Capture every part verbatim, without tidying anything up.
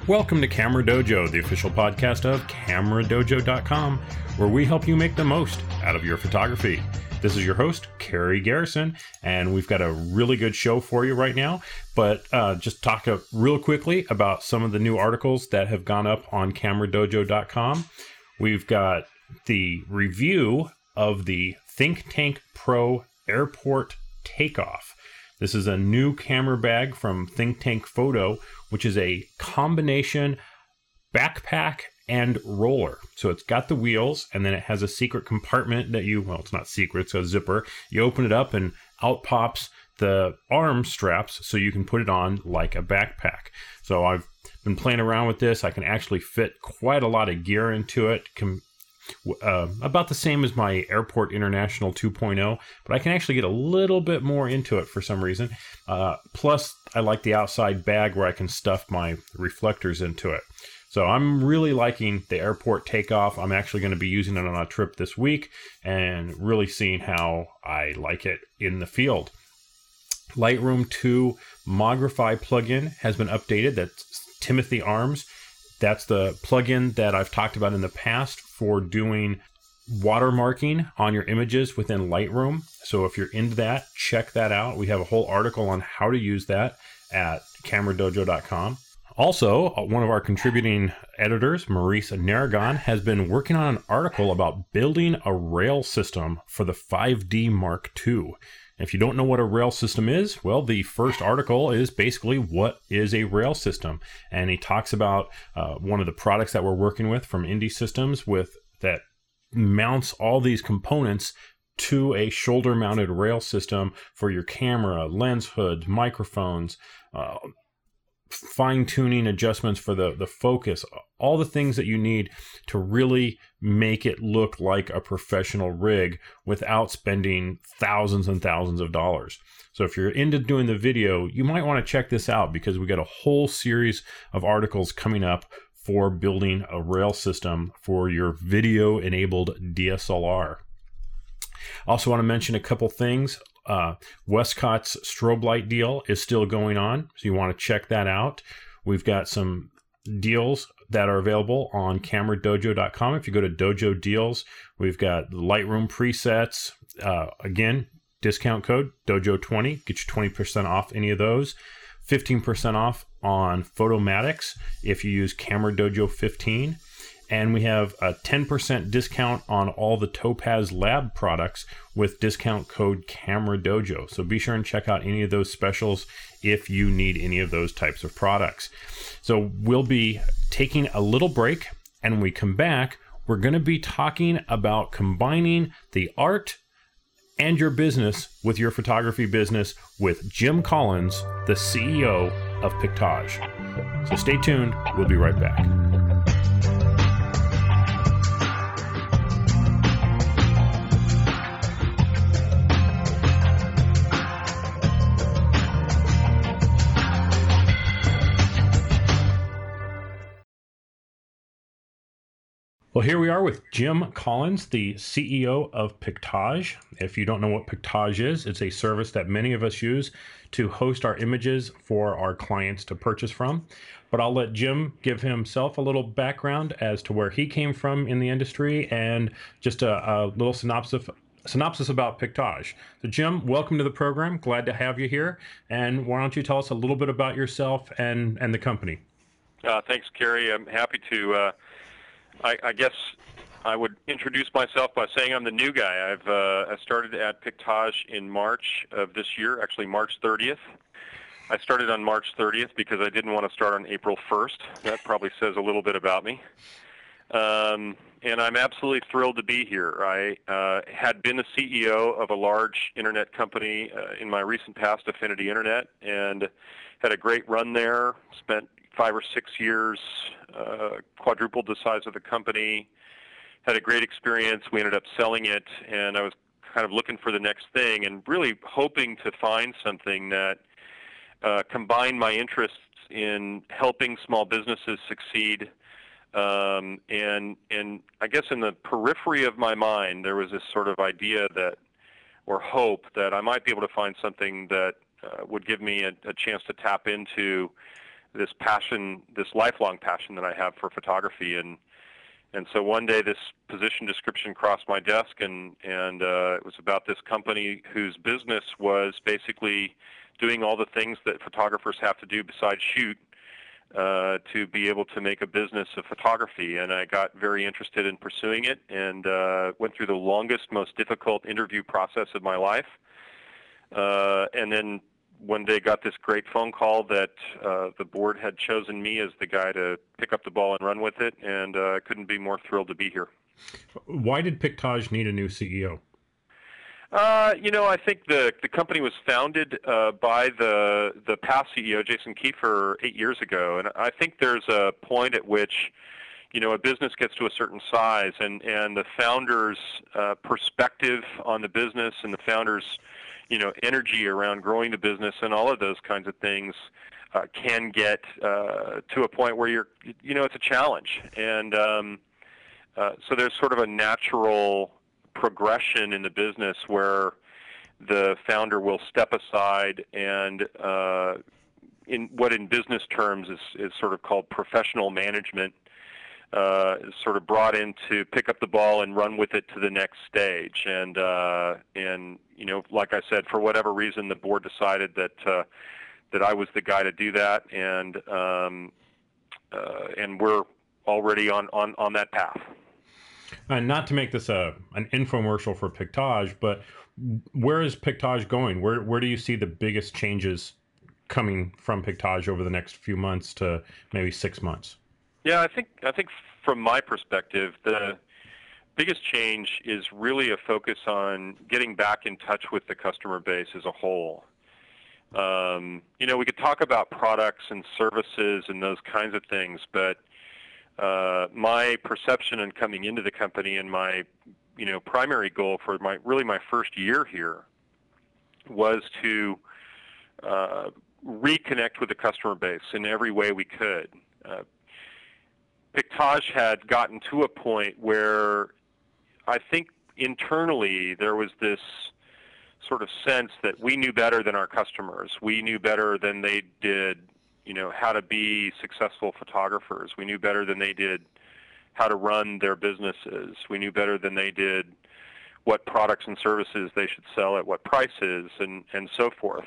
Welcome to Camera Dojo, the official podcast of camera dojo dot com, where we help you make the most out of your photography. This is your host, Kerry Garrison, and we've got a really good show for you right now. But uh, just talk uh, real quickly about some of the new articles that have gone up on camera dojo dot com. We've got the review of the ThinkTank Pro Airport Takeoff. This is a new camera bag from ThinkTank Photo, which is a combination backpack and roller. So it's got the wheels, and then it has a secret compartment that you, well, it's not secret, it's a zipper. You open it up and out pops the arm straps so you can put it on like a backpack. So I've been playing around with this. I can actually fit quite a lot of gear into it. Com- Uh, about the same as my Airport International two point oh, but I can actually get a little bit more into it for some reason. Uh, plus, I like the outside bag where I can stuff my reflectors into it. So I'm really liking the Airport Takeoff. I'm actually going to be using it on a trip this week and really seeing how I like it in the field. Lightroom two Mogrify plugin has been updated. That's Timothy Arms. That's the plugin that I've talked about in the past for doing watermarking on your images within Lightroom. So if you're into that, check that out. We have a whole article on how to use that at camera dojo dot com. Also, one of our contributing editors, Maurice Naragon, has been working on an article about building a rail system for the five D Mark two. If you don't know what a rail system is, well, the first article is basically what is a rail system. And he talks about uh, one of the products that we're working with from Indie Systems with that mounts all these components to a shoulder-mounted rail system for your camera, lens hoods, microphones, uh, fine-tuning adjustments for the, the focus, all the things that you need to really make it look like a professional rig without spending thousands and thousands of dollars. So if you're into doing the video, you might want to check this out because we got a whole series of articles coming up for building a rail system for your video-enabled D S L R. Also want to mention a couple things. Uh, Westcott's strobe light deal is still going on, so you want to check that out. We've got some deals that are available on camera dojo dot com. If you go to Dojo Deals, we've got Lightroom presets. Uh, again, discount code dojo twenty, get you twenty percent off any of those. fifteen percent off on Photomatics if you use Camera Dojo fifteen. And we have a ten percent discount on all the Topaz Lab products with discount code Camera Dojo. So be sure and check out any of those specials if you need any of those types of products. So we'll be taking a little break, and when we come back, we're going to be talking about combining the art and your business with your photography business with Jim Collins, the C E O of Pictage. So stay tuned. We'll be right back. Well, here we are with Jim Collins, the C E O of Pictage. If you don't know what Pictage is, it's a service that many of us use to host our images for our clients to purchase from. But I'll let Jim give himself a little background as to where he came from in the industry and just a, a little synopsis synopsis about Pictage. So Jim, welcome to the program. Glad to have you here. And why don't you tell us a little bit about yourself and, and the company? Uh, thanks, Kerry. I'm happy to... Uh... I, I guess I would introduce myself by saying I'm the new guy. I've uh, I started at Pictage in March of this year, actually March thirtieth. I started on March thirtieth because I didn't want to start on April first. That probably says a little bit about me. Um, and I'm absolutely thrilled to be here. I uh, had been the C E O of a large internet company uh, in my recent past, Affinity Internet, and had a great run there, spent five or six years, uh, quadrupled the size of the company, had a great experience. We ended up selling it, and I was kind of looking for the next thing and really hoping to find something that uh, combined my interests in helping small businesses succeed. Um, and, and I guess in the periphery of my mind, there was this sort of idea that, or hope that I might be able to find something that uh, would give me a, a chance to tap into this passion, this lifelong passion that I have for photography. And and so one day this position description crossed my desk, and and uh, it was about this company whose business was basically doing all the things that photographers have to do besides shoot uh, to be able to make a business of photography. And I got very interested in pursuing it, and uh, went through the longest, most difficult interview process of my life. Uh, and then one day got this great phone call that uh, the board had chosen me as the guy to pick up the ball and run with it, and uh, I couldn't be more thrilled to be here. Why did Pictage need a new C E O? Uh, you know, I think the the company was founded uh, by the the past C E O, Jason Kiefer, eight years ago, and I think there's a point at which, you know, a business gets to a certain size, and and the founder's uh, perspective on the business and the founder's, you know, energy around growing the business and all of those kinds of things uh, can get uh, to a point where you're, you know, it's a challenge, and um, uh, so there's sort of a natural progression in the business where the founder will step aside and uh, in what in business terms is, is sort of called professional management, uh, is sort of brought in to pick up the ball and run with it to the next stage. And, uh, and you know, like I said, for whatever reason, the board decided that uh, that I was the guy to do that, and um, uh, and we're already on, on, on that path. And not to make this a an infomercial for Pictage, but where is Pictage going? Where where do you see the biggest changes coming from Pictage over the next few months to maybe six months? Yeah, I think I think from my perspective, the biggest change is really a focus on getting back in touch with the customer base as a whole. Um, you know, we could talk about products and services and those kinds of things, but Uh, my perception in coming into the company and my, you know, primary goal for my really my first year here was to uh, reconnect with the customer base in every way we could. Uh, Pictage had gotten to a point where I think internally there was this sort of sense that we knew better than our customers. We knew better than they did, you know, how to be successful photographers. We knew better than they did how to run their businesses. We knew better than they did what products and services they should sell at what prices, and, and so forth.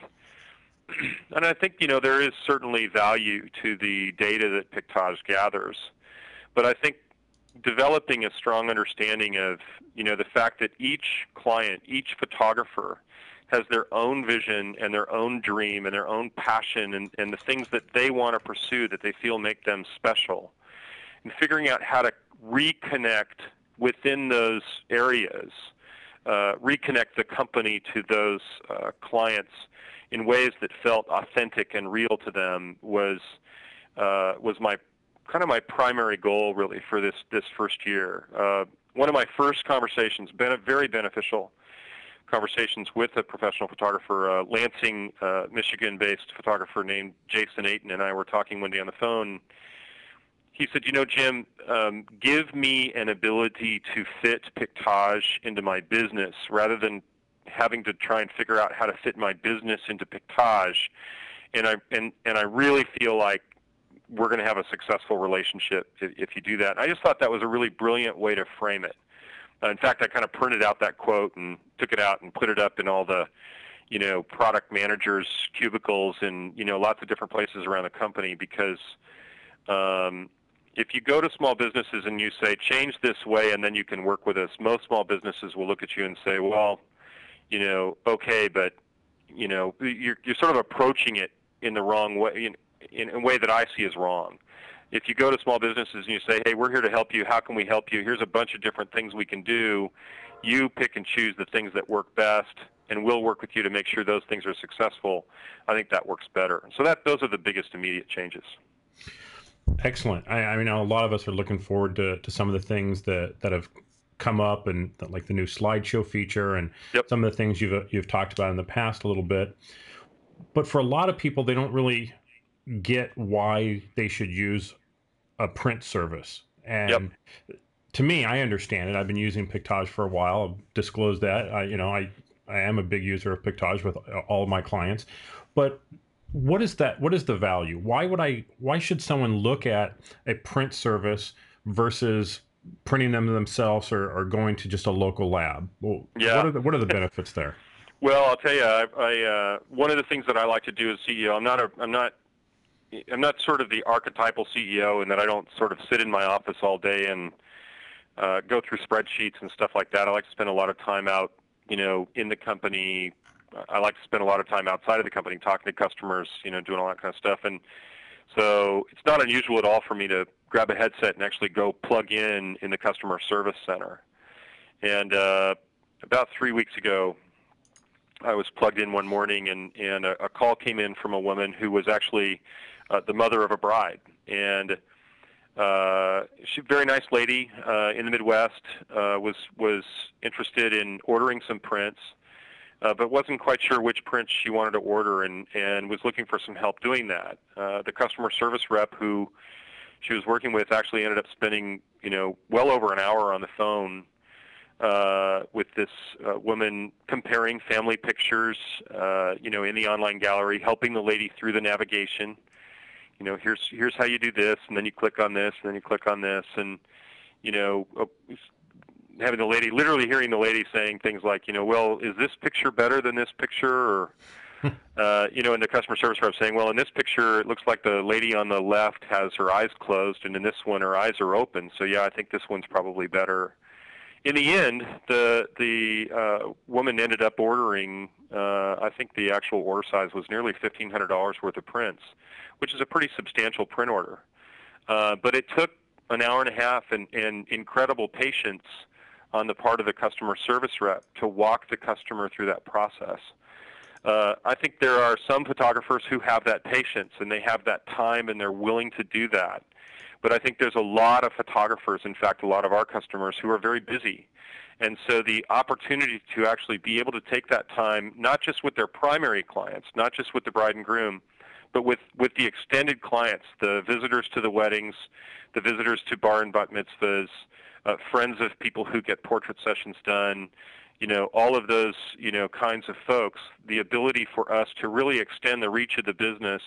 And I think, you know, there is certainly value to the data that Pictage gathers, but I think developing a strong understanding of, you know, the fact that each client, each photographer has their own vision and their own dream and their own passion and, and the things that they want to pursue that they feel make them special. And figuring out how to reconnect within those areas, uh, reconnect the company to those uh, clients in ways that felt authentic and real to them was uh, was my kind of my primary goal really for this, this first year. Uh, one of my first conversations, been very beneficial conversations with a professional photographer, uh, Lansing, uh, Michigan-based photographer named Jason Ayton, and I were talking one day on the phone. He said, you know, Jim, um, give me an ability to fit Pictage into my business rather than having to try and figure out how to fit my business into Pictage. And I, and, and I really feel like we're going to have a successful relationship if, if you do that. And I just thought that was a really brilliant way to frame it. Uh, in fact, I kind of printed out that quote and took it out and put it up in all the, you know, product managers' cubicles and, you know, lots of different places around the company, because um, if you go to small businesses and you say, change this way and then you can work with us, most small businesses will look at you and say, well, you know, okay, but, you know, you're, you're sort of approaching it in the wrong way, in, in a way that I see as wrong. If you go to small businesses and you say, hey, we're here to help you, how can we help you? Here's a bunch of different things we can do. You pick and choose the things that work best, and we'll work with you to make sure those things are successful. I think that works better. So that those are the biggest immediate changes. Excellent. I, I mean, a lot of us are looking forward to, to some of the things that, that have come up, and like the new slideshow feature and yep. some of the things you've you've talked about in the past a little bit. But for a lot of people, they don't really get why they should use a print service. And yep. to me, I understand it. I've been using Pictage for a while. I've disclosed that. I, you know, I, I am a big user of Pictage with all of my clients. But what is that? What is the value? Why would I? Why should someone look at a print service versus printing them themselves, or, or going to just a local lab? Well, what Yeah. are the what are the benefits there? Well, I'll tell you, I, I uh, one of the things that I like to do as C E O, I'm not a, I'm not, I'm not sort of the archetypal C E O in that I don't sort of sit in my office all day and uh, go through spreadsheets and stuff like that. I like to spend a lot of time out, you know, in the company. I like to spend a lot of time outside of the company talking to customers, you know, doing all that kind of stuff. And so it's not unusual at all for me to grab a headset and actually go plug in in the customer service center. And uh, about three weeks ago, I was plugged in one morning, and, and a, a call came in from a woman who was actually uh, the mother of a bride. And uh, she's a very nice lady uh, in the Midwest, uh, was, was interested in ordering some prints, uh, but wasn't quite sure which prints she wanted to order, and, and was looking for some help doing that. Uh, the customer service rep who she was working with actually ended up spending, you know, well over an hour on the phone Uh, with this uh, woman comparing family pictures, uh, you know, in the online gallery, helping the lady through the navigation. You know, here's here's how you do this, and then you click on this, and then you click on this, and you know, uh, having the lady, literally hearing the lady saying things like, you know, well, is this picture better than this picture, or uh, you know, and the customer service rep saying, well, in this picture, it looks like the lady on the left has her eyes closed, and in this one, her eyes are open. So yeah, I think this one's probably better. In the end, the the uh, woman ended up ordering, uh, I think the actual order size was nearly fifteen hundred dollars worth of prints, which is a pretty substantial print order. Uh, but it took an hour and a half and, and incredible patience on the part of the customer service rep to walk the customer through that process. Uh, I think there are some photographers who have that patience and they have that time and they're willing to do that. But I think there's a lot of photographers, in fact, a lot of our customers who are very busy. And so the opportunity to actually be able to take that time, not just with their primary clients, not just with the bride and groom, but with, with the extended clients, the visitors to the weddings, the visitors to bar and bat mitzvahs, uh, friends of people who get portrait sessions done, you know, all of those, you know, kinds of folks, the ability for us to really extend the reach of the business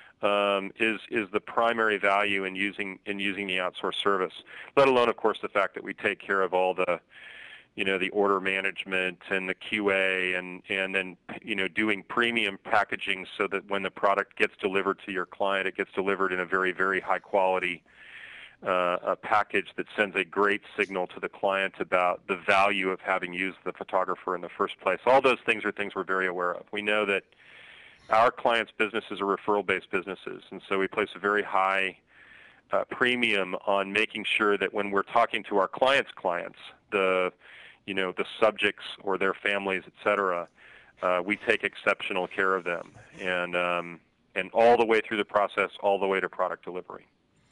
Um, is is the primary value in using in using the outsourced service. Let alone, of course, the fact that we take care of all the, you know, the order management and the Q A, and and then you know doing premium packaging so that when the product gets delivered to your client, it gets delivered in a very very high quality uh, a package that sends a great signal to the client about the value of having used the photographer in the first place. All those things are things we're very aware of. We know that our clients' businesses are referral-based businesses, and so we place a very high uh, premium on making sure that when we're talking to our clients' clients, the, you know, the subjects or their families, et cetera, uh, we take exceptional care of them, and um, and all the way through the process, all the way to product delivery.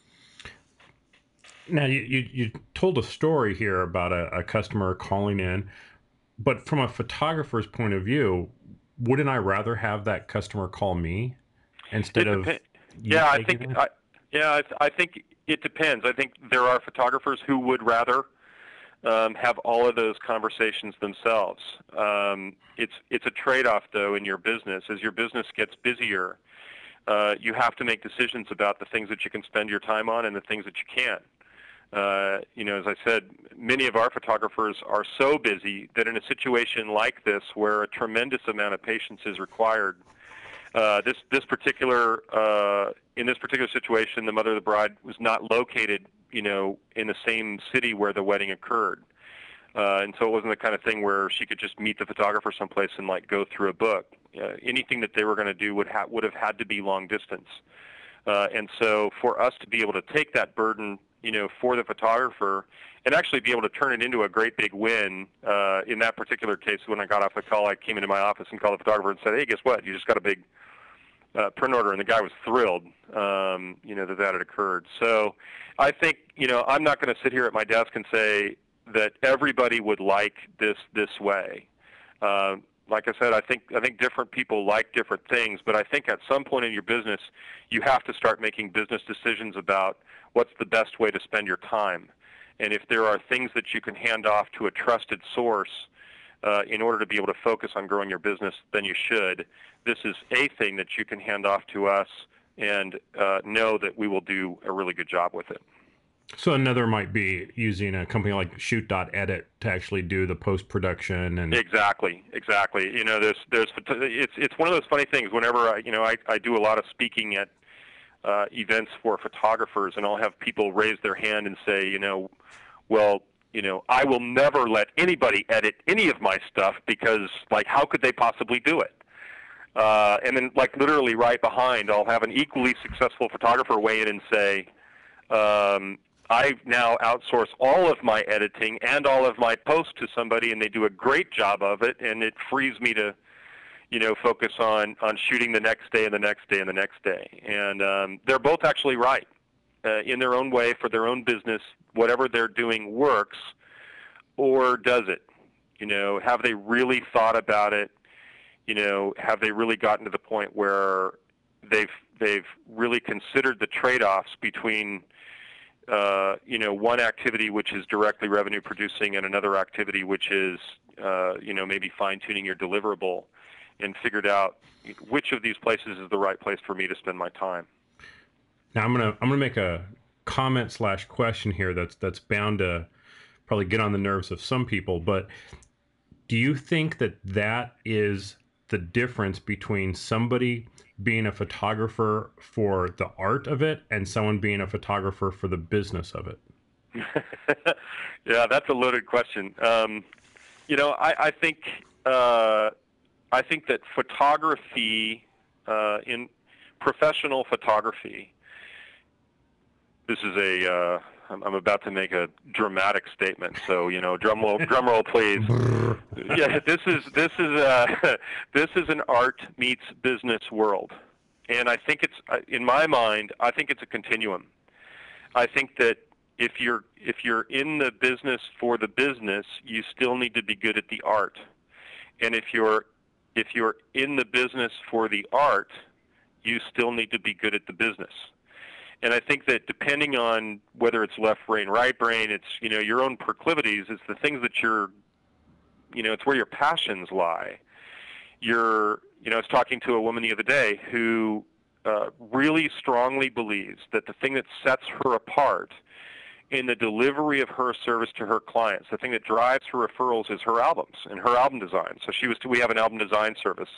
Now, you, you, you told a story here about a, a customer calling in, but from a photographer's point of view, wouldn't I rather have that customer call me instead It of depen- you yeah, I taking think it? I, yeah, I, th- I think it depends. I think there are photographers who would rather um, have all of those conversations themselves. Um, it's it's a trade-off though in your business. As your business gets busier, uh, you have to make decisions about the things that you can spend your time on and the things that you can't. Uh, you know, as I said, many of our photographers are so busy that in a situation like this, where a tremendous amount of patience is required, uh, this this particular uh, in this particular situation, the mother of the bride was not located, you know, in the same city where the wedding occurred, uh, and so it wasn't the kind of thing where she could just meet the photographer someplace and like go through a book. Uh, anything that they were going to do would ha- would have had to be long distance, uh, and so for us to be able to take that burden, you know, for the photographer and actually be able to turn it into a great big win. Uh, in that particular case, when I got off the call, I came into my office and called the photographer and said, hey, guess what? You just got a big uh, print order, and the guy was thrilled, um, you know, that that had occurred. So I think, you know, I'm not going to sit here at my desk and say that everybody would like this this way. Uh, like I said, I think I think different people like different things, but I think at some point in your business, you have to start making business decisions about what's the best way to spend your time. And if there are things that you can hand off to a trusted source uh, in order to be able to focus on growing your business, then you should. This is a thing that you can hand off to us and uh, know that we will do a really good job with it. So another might be using a company like Shoot dot Edit to actually do the post-production and exactly, exactly. You know, there's, there's, it's, it's one of those funny things. Whenever I, you know, I, I do a lot of speaking at uh, events for photographers, and I'll have people raise their hand and say, you know, well, you know, I will never let anybody edit any of my stuff because, like, how could they possibly do it? Uh, and then, like, literally right behind, I'll have an equally successful photographer weigh in and say, um, I now outsource all of my editing and all of my posts to somebody, and they do a great job of it, and it frees me to, you know, focus on, on shooting the next day and the next day and the next day. And um, they're both actually right uh, in their own way for their own business. Whatever they're doing works, or does it? You know, have they really thought about it? You know, have they really gotten to the point where they've they've really considered the trade-offs between Uh, you know, one activity which is directly revenue producing and another activity which is, uh, you know, maybe fine-tuning your deliverable, and figured out which of these places is the right place for me to spend my time. Now I'm gonna I'm gonna make a comment slash question here that's that's bound to probably get on the nerves of some people, but do you think that that is the difference between somebody being a photographer for the art of it and someone being a photographer for the business of it? Yeah, that's a loaded question. Um, you know, I, I think uh, I think that photography, uh, in professional photography, this is a uh, I'm, I'm about to make a dramatic statement, so you know, drum roll, drum roll, please. Yeah, this is this is uh, this is an art meets business world, and I think it's uh, in my mind, I think it's a continuum. I think that if you're if you're in the business for the business, you still need to be good at the art, and if you're if you're in the business for the art, you still need to be good at the business. And I think that depending on whether it's left brain, right brain, it's, you know, your own proclivities, it's the things that you're, you know, it's where your passions lie. You're, you know, I was talking to a woman the other day who uh, really strongly believes that the thing that sets her apart in the delivery of her service to her clients, the thing that drives her referrals is her albums and her album design. So she was, we have an album design service.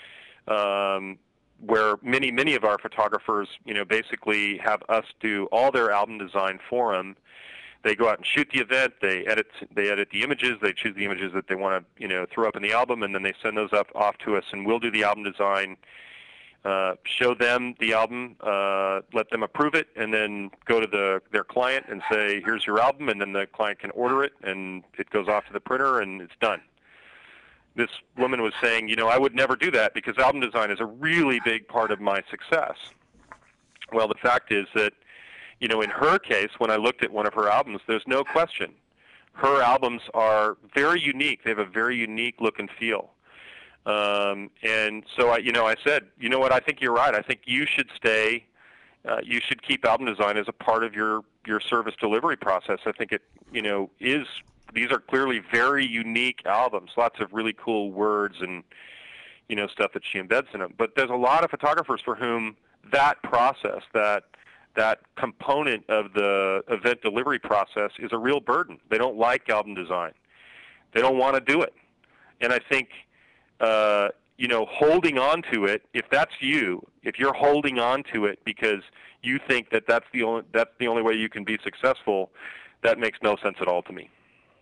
Um, where many, many of our photographers, you know, basically have us do all their album design for them. They go out and shoot the event, they edit they edit the images, they choose the images that they want to, you know, throw up in the album, and then they send those up off to us, and we'll do the album design, uh, show them the album, uh, let them approve it, and then go to the their client and say, here's your album, and then the client can order it, and it goes off to the printer, and it's done. This woman was saying, you know, I would never do that because album design is a really big part of my success. Well, the fact is that, you know, in her case, when I looked at one of her albums, there's no question. Her albums are very unique. They have a very unique look and feel. Um, and so, I, you know, I said, you know what, I think you're right. I think you should stay, uh, you should keep album design as a part of your, your service delivery process. I think it, you know, is... These are clearly very unique albums, lots of really cool words and, you know, stuff that she embeds in them. But there's a lot of photographers for whom that process, that that component of the event delivery process is a real burden. They don't like album design. They don't want to do it. And I think, uh, you know, holding on to it, if that's you, if you're holding on to it because you think that that's the only, that's the only way you can be successful, that makes no sense at all to me.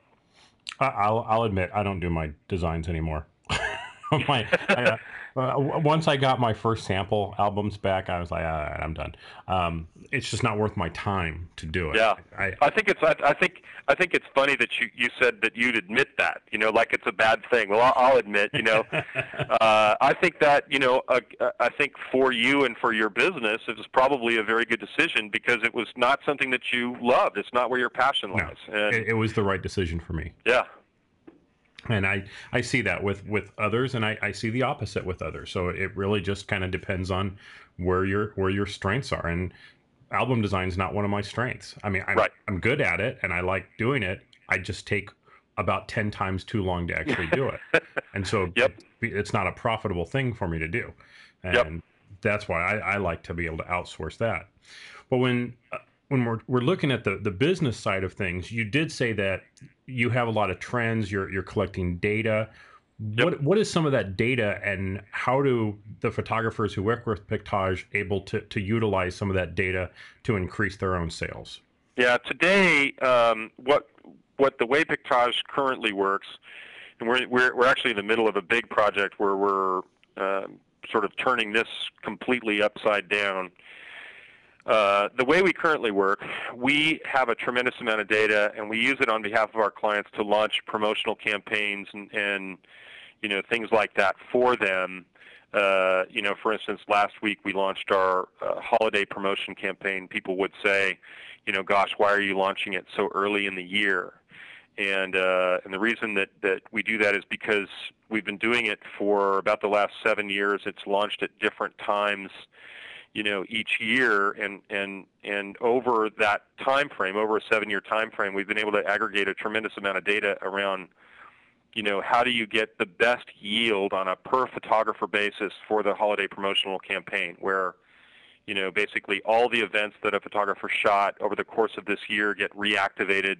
I'll I'll admit I don't do my designs anymore. my, I, uh, once I got my first sample albums back, I was like, all right, I'm done. Um, it's just not worth my time to do it. Yeah, I, I think it's I, I think I think it's funny that you, you said that you'd admit that, you know, like it's a bad thing. Well, I'll, I'll admit, you know, uh, I think that, you know, uh, I think for you and for your business, it was probably a very good decision because it was not something that you loved. It's not where your passion lies. No, and, it, it was the right decision for me. Yeah. And I, I see that with, with others, and I, I see the opposite with others. So it really just kind of depends on where your where your strengths are. And album design is not one of my strengths. I mean, I'm, right. I'm good at it, and I like doing it. I just take about ten times too long to actually do it. And so Yep. it, it's not a profitable thing for me to do. And Yep. that's why I, I like to be able to outsource that. But when uh, when we're we're looking at the the business side of things, you did say that you have a lot of trends. You're you're collecting data. Yep. What what is some of that data, and how do the photographers who work with Pictage able to to utilize some of that data to increase their own sales? Yeah. Today, um, what what the way Pictage currently works, and we're we're we're actually in the middle of a big project where we're um, sort of turning this completely upside down. Uh, the way we currently work, we have a tremendous amount of data, and we use it on behalf of our clients to launch promotional campaigns and, and you know, things like that for them. Uh, you know, for instance, last week we launched our uh, holiday promotion campaign. People would say, you know, gosh, why are you launching it so early in the year? And uh, and the reason that, that we do that is because we've been doing it for about the last seven years. It's launched at different times, you know, each year, and and and over that time frame, over a seven-year time frame, we've been able to aggregate a tremendous amount of data around, you know, how do you get the best yield on a per photographer basis for the holiday promotional campaign, where, you know, basically all the events that a photographer shot over the course of this year get reactivated,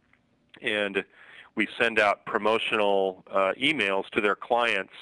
and we send out promotional uh, emails to their clients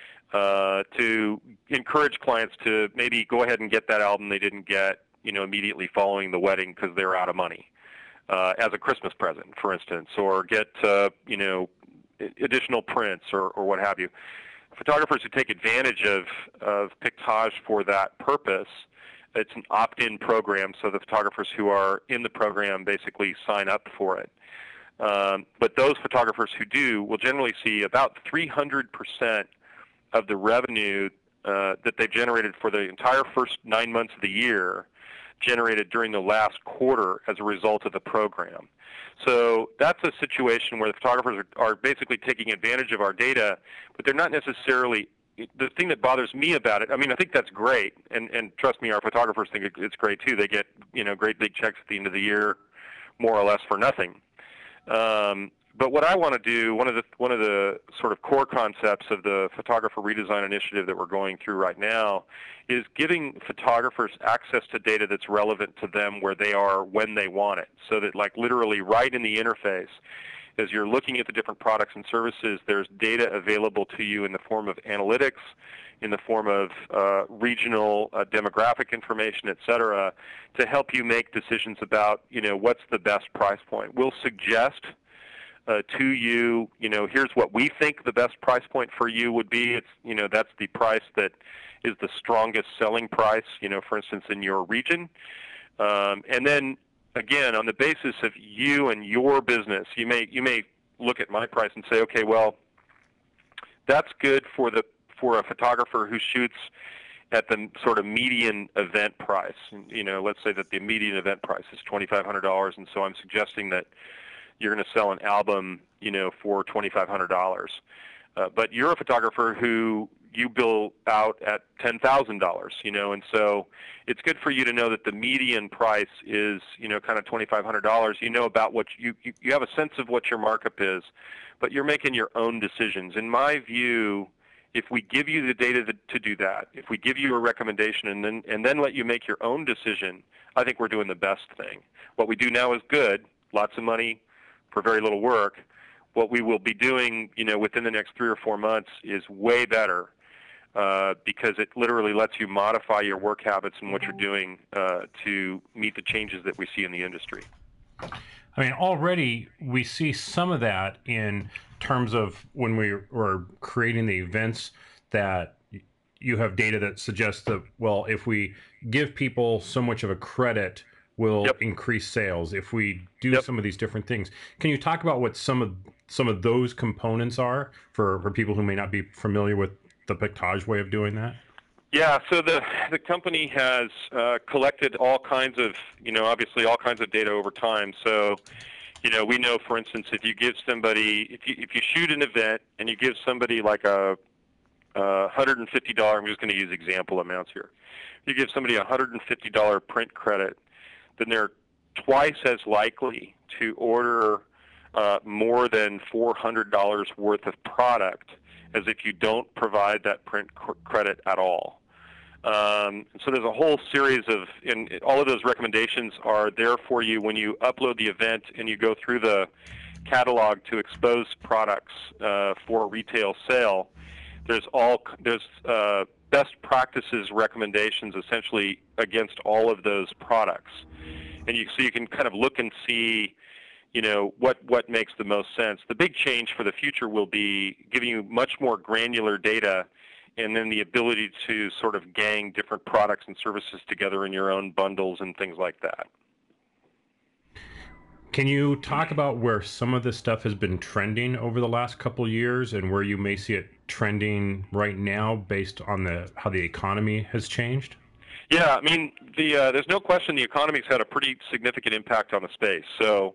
uh, to encourage clients to maybe go ahead and get that album they didn't get, you know, immediately following the wedding because they were out of money, uh, as a Christmas present, for instance, or get, uh, you know, additional prints or, or what have you. Photographers who take advantage of, of Pictage for that purpose, it's an opt-in program, so the photographers who are in the program basically sign up for it. Um, but those photographers who do will generally see about three hundred percent of the revenue uh, that they've generated for the entire first nine months of the year generated during the last quarter as a result of the program. So that's a situation where the photographers are, are basically taking advantage of our data, but they're not necessarily, the thing that bothers me about it, I mean, I think that's great, and, and trust me, our photographers think it's great too. They get, you know, great big checks at the end of the year, more or less for nothing. Um, but what I want to do, one of the one of the sort of core concepts of the photographer redesign initiative that we're going through right now, is giving photographers access to data that's relevant to them where they are when they want it. So that, like, literally right in the interface, as you're looking at the different products and services, there's data available to you in the form of analytics, in the form of uh, regional uh, demographic information, et cetera, to help you make decisions about, you know, what's the best price point. We'll suggest uh, to you, you know, here's what we think the best price point for you would be. It's, you know, that's the price that is the strongest selling price, you know, for instance, in your region. Um, and then, again, on the basis of you and your business, you may you may look at my price and say, okay, well, that's good for the for a photographer who shoots at the sort of median event price. You know, let's say that the median event price is twenty-five hundred dollars, and so I'm suggesting that you're going to sell an album, you know, for twenty-five hundred dollars. Uh, but you're a photographer who you bill out at ten thousand dollars, you know, and so it's good for you to know that the median price is, you know, kind of twenty-five hundred dollars. You know about what you, you, you have a sense of what your markup is, but you're making your own decisions. In my view, if we give you the data to, to do that, if we give you a recommendation and then and then let you make your own decision, I think we're doing the best thing. What we do now is good, lots of money for very little work. What we will be doing, you know, within the next three or four months is way better, uh, because it literally lets you modify your work habits and what you're doing uh, to meet the changes that we see in the industry. I mean, already we see some of that in terms of when we were creating the events, that you have data that suggests that, well, if we give people so much of a credit, we'll Yep. increase sales. If we do Yep. some of these different things. Can you talk about what some of some of those components are for, for people who may not be familiar with the Pictage way of doing that? Yeah, so the the company has uh, collected all kinds of, you know, obviously all kinds of data over time. So, you know, we know, for instance, if you give somebody, if you if you shoot an event and you give somebody like a uh, one hundred fifty dollars, I'm just going to use example amounts here. If you give somebody a one hundred fifty dollars print credit, then they're twice as likely to order uh, more than four hundred dollars worth of product as if you don't provide that print cr- credit at all. Um, so there's a whole series of, and all of those recommendations are there for you when you upload the event and you go through the catalog to expose products uh, for retail sale. There's all there's uh, best practices recommendations essentially against all of those products, and you so you can kind of look and see, you know, what what makes the most sense. The big change for the future will be giving you much more granular data, and then the ability to sort of gang different products and services together in your own bundles and things like that. Can you talk about where some of this stuff has been trending over the last couple of years and where you may see it trending right now based on the how the economy has changed? Yeah, I mean, the uh, there's no question the economy's had a pretty significant impact on the space. So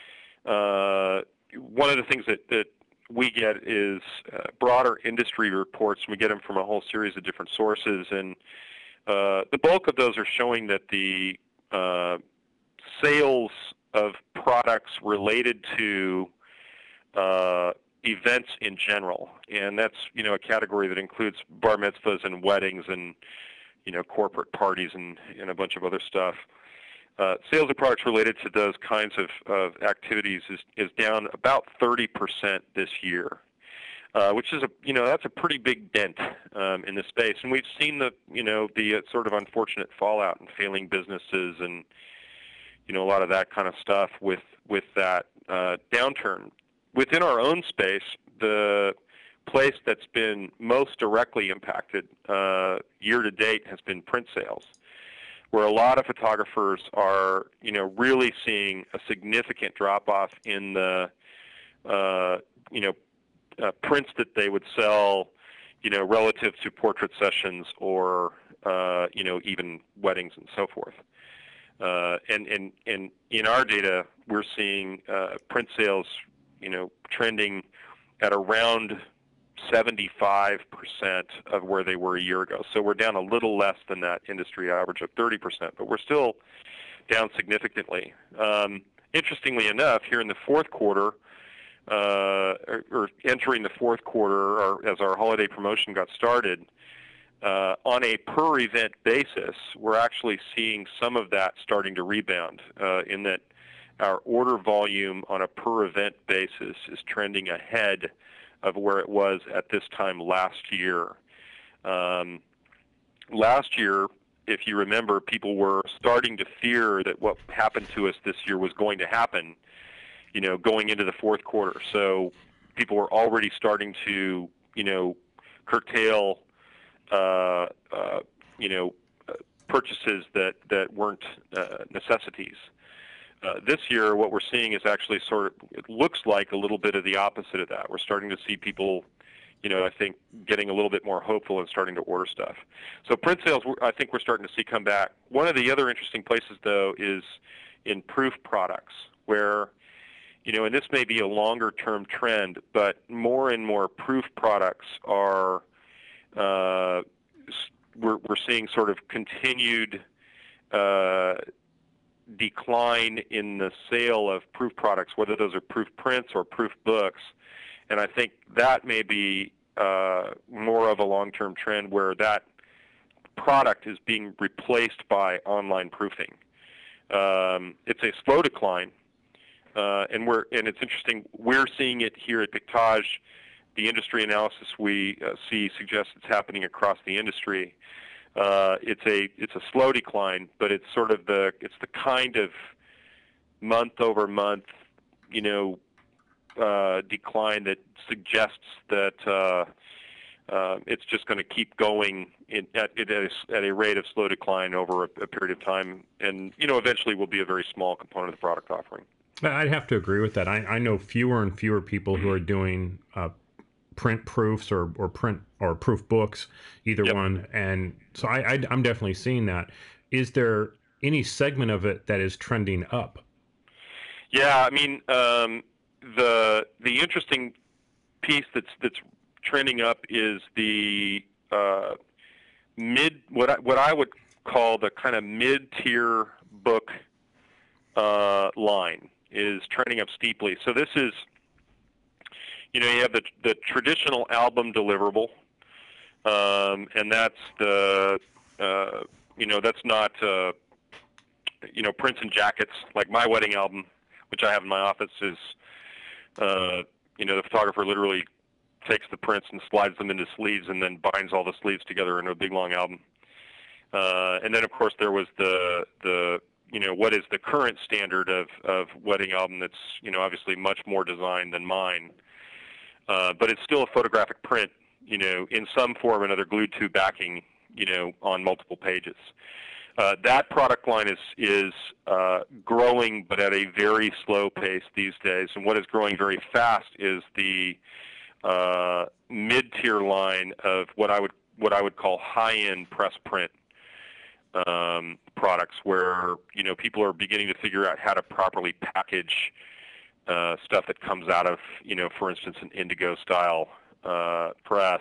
uh, one of the things that, that we get is uh, broader industry reports. We get them from a whole series of different sources, and uh, the bulk of those are showing that the uh, sales of products related to uh, events in general, and that's, you know, a category that includes bar mitzvahs and weddings and, you know, corporate parties and, and a bunch of other stuff. Uh, sales of products related to those kinds of, of activities is, is down about thirty percent this year, uh, which is a, you know, that's a pretty big dent um, in the space. And we've seen the, you know, the uh, sort of unfortunate fallout and failing businesses and, you know, a lot of that kind of stuff with with that uh, downturn. Within our own space, the place that's been most directly impacted uh, year to date has been print sales, where a lot of photographers are, you know, really seeing a significant drop off in the, uh, you know, uh, prints that they would sell, you know, relative to portrait sessions or, uh, you know, even weddings and so forth. Uh, and, and, and in our data, we're seeing uh, print sales, you know, trending at around seventy-five percent of where they were a year ago. So we're down a little less than that industry average of thirty percent, but we're still down significantly. Um, interestingly enough, here in the fourth quarter, uh, or, or entering the fourth quarter, or as our holiday promotion got started, Uh, on a per event basis, we're actually seeing some of that starting to rebound, uh, in that our order volume on a per event basis is trending ahead of where it was at this time last year. Um, last year, if you remember, people were starting to fear that what happened to us this year was going to happen, you know, going into the fourth quarter. So people were already starting to, you know, curtail Uh, uh, you know, uh, purchases that, that weren't uh, necessities. Uh, this year, what we're seeing is actually sort of, it looks like a little bit of the opposite of that. We're starting to see people, you know, I think getting a little bit more hopeful and starting to order stuff. So print sales, I think we're starting to see come back. One of the other interesting places, though, is in proof products, where, you know, and this may be a longer-term trend, but more and more proof products are Uh, we're, we're seeing sort of continued uh, decline in the sale of proof products, whether those are proof prints or proof books. And I think that may be uh, more of a long-term trend where that product is being replaced by online proofing. Um, it's a slow decline, uh, and we're and it's interesting. We're seeing it here at Pictage. The industry analysis we uh, see suggests it's happening across the industry. Uh, it's a it's a slow decline, but it's sort of the it's the kind of month over month, you know, uh, decline that suggests that uh, uh, it's just going to keep going in, at, at, a, at a rate of slow decline over a, a period of time, and, you know, eventually will be a very small component of the product offering. I'd have to agree with that. I, I know fewer and fewer people who are doing uh, print proofs or, or print or proof books, either Yep. one. And so I, I, I'm definitely seeing that. Is there any segment of it that is trending up? Yeah, I mean, um, the the interesting piece that's that's trending up is the uh, mid what I, what I would call the kind of mid-tier book uh, line. is trending up steeply. So this is, you know, you have the the traditional album deliverable, um, and that's the, uh, you know, that's not, uh, you know, prints and jackets. Like my wedding album, which I have in my office, is, uh, you know, the photographer literally takes the prints and slides them into sleeves and then binds all the sleeves together into a big long album. Uh, and then, of course, there was the the you know, what is the current standard of, of wedding album that's, you know, obviously much more designed than mine. Uh, but it's still a photographic print, you know, in some form or another, glued to backing, you know, on multiple pages. Uh, that product line is is uh, growing, but at a very slow pace these days. And what is growing very fast is the uh, mid-tier line of what I would what I would call high-end press print um, products, where, you know, people are beginning to figure out how to properly package uh, stuff that comes out of, you know, for instance, an indigo style uh, press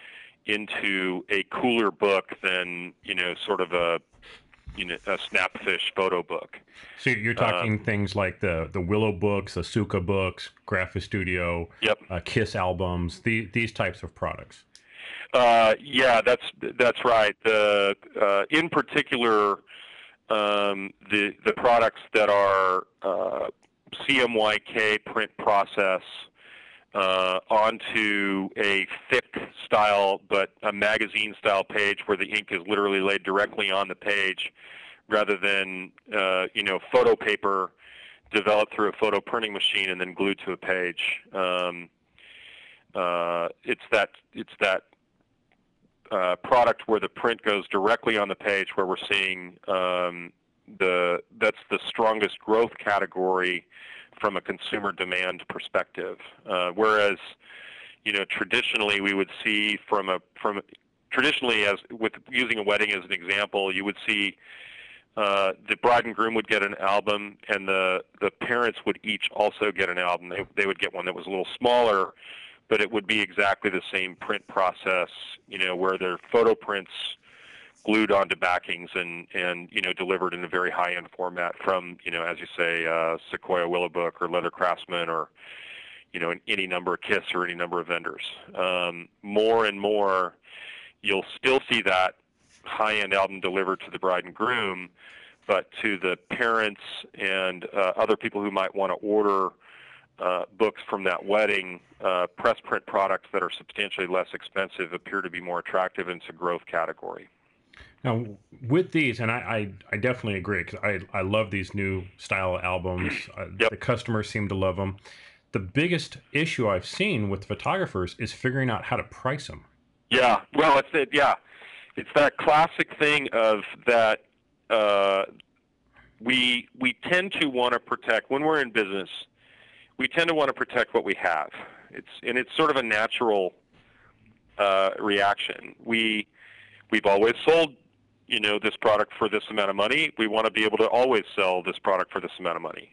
into a cooler book than, you know, sort of a you know a Snapfish photo book. So you're talking um, things like the the Willow books, the Suka books, Graphic Studio, yep. uh, Kiss albums, the, these types of products. Uh, yeah, that's that's right. The uh, in particular, um, the the products that are uh, C M Y K print process uh, onto a thick style, but a magazine style page where the ink is literally laid directly on the page, rather than uh, you know photo paper developed through a photo printing machine and then glued to a page. Um, uh, it's that it's that. Uh, product where the print goes directly on the page, where we're seeing um, the that's the strongest growth category from a consumer demand perspective. Uh, whereas, you know, traditionally we would see from a from traditionally as with using a wedding as an example, you would see uh, the bride and groom would get an album, and the the parents would each also get an album. They they would get one that was a little smaller, but it would be exactly the same print process, you know, where they're photo prints glued onto backings and, and you know, delivered in a very high-end format from, you know, as you say, uh, Sequoia Willow Book or Leather Craftsman or, you know, any number of Kiss or any number of vendors. Um, more and more, you'll still see that high-end album delivered to the bride and groom, but to the parents and uh, other people who might want to order Uh, books from that wedding, uh, press print products that are substantially less expensive appear to be more attractive, and it's a growth category. Now, with these, and I, I, I definitely agree, because I, I love these new style albums. Yep. The customers seem to love them. The biggest issue I've seen with photographers is figuring out how to price them. Yeah, well, it's it. Yeah, it's that classic thing of that uh, we we tend to want to protect when we're in business. We tend to want to protect what we have. It's and it's sort of a natural uh, reaction. We we've always sold, you know, this product for this amount of money. We want to be able to always sell this product for this amount of money.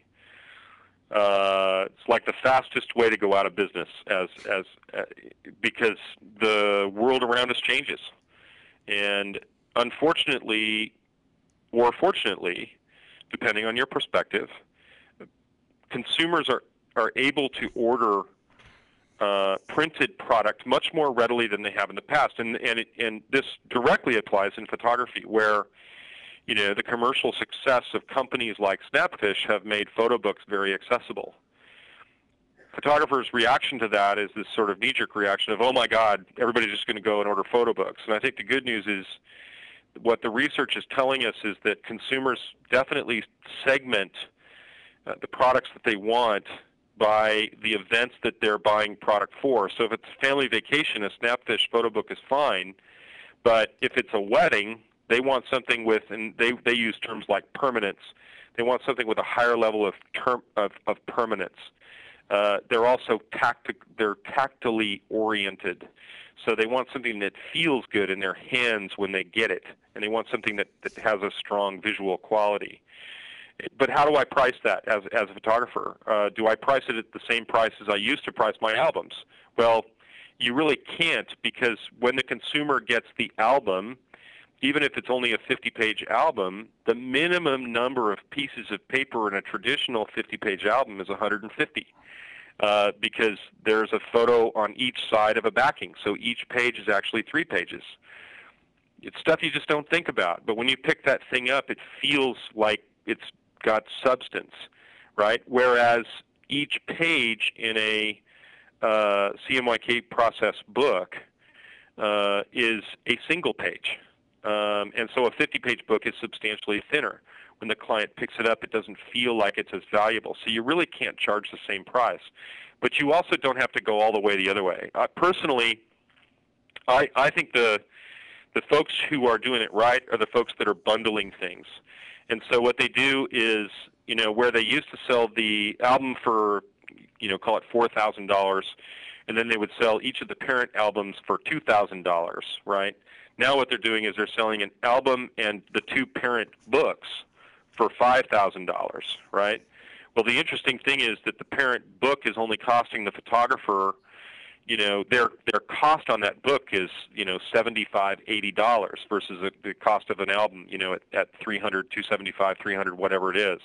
Uh, it's like the fastest way to go out of business, as as uh, because the world around us changes, and unfortunately, or fortunately, depending on your perspective, consumers are. are able to order uh, printed product much more readily than they have in the past, and and it, and this directly applies in photography, where, you know, the commercial success of companies like Snapfish have made photo books very accessible. Photographers' reaction to that is this sort of knee-jerk reaction of, oh my God, everybody's just going to go and order photo books. And I think the good news is, what the research is telling us is that consumers definitely segment uh, the products that they want by the events that they're buying product for. So if it's a family vacation, a Snapfish photo book is fine. But if it's a wedding, they want something with, and they, they use terms like permanence. They want something with a higher level of term of, of permanence. Uh, they're also tactic, they're tactily oriented. So they want something that feels good in their hands when they get it. And they want something that, that has a strong visual quality. But how do I price that as as a photographer? Uh, do I price it at the same price as I used to price my albums? Well, you really can't, because when the consumer gets the album, even if it's only a fifty-page album, the minimum number of pieces of paper in a traditional fifty-page album is one hundred fifty, uh, because there's a photo on each side of a backing. So each page is actually three pages. It's stuff you just don't think about. But when you pick that thing up, it feels like it's got substance, right? Whereas each page in a uh, C M Y K process book uh, is a single page. Um, and so a fifty-page book is substantially thinner. When the client picks it up, it doesn't feel like it's as valuable. So you really can't charge the same price. But you also don't have to go all the way the other way. Uh, personally, I, I think the the folks who are doing it right are the folks that are bundling things. And so what they do is, you know, where they used to sell the album for, you know, call it four thousand dollars, and then they would sell each of the parent albums for two thousand dollars, right? Now what they're doing is they're selling an album and the two parent books for five thousand dollars, right? Well, the interesting thing is that the parent book is only costing the photographer, you know, their their cost on that book is, you know, seventy-five, eighty dollars versus the, the cost of an album, you know, at, at three hundred, two seventy-five, three hundred, whatever it is.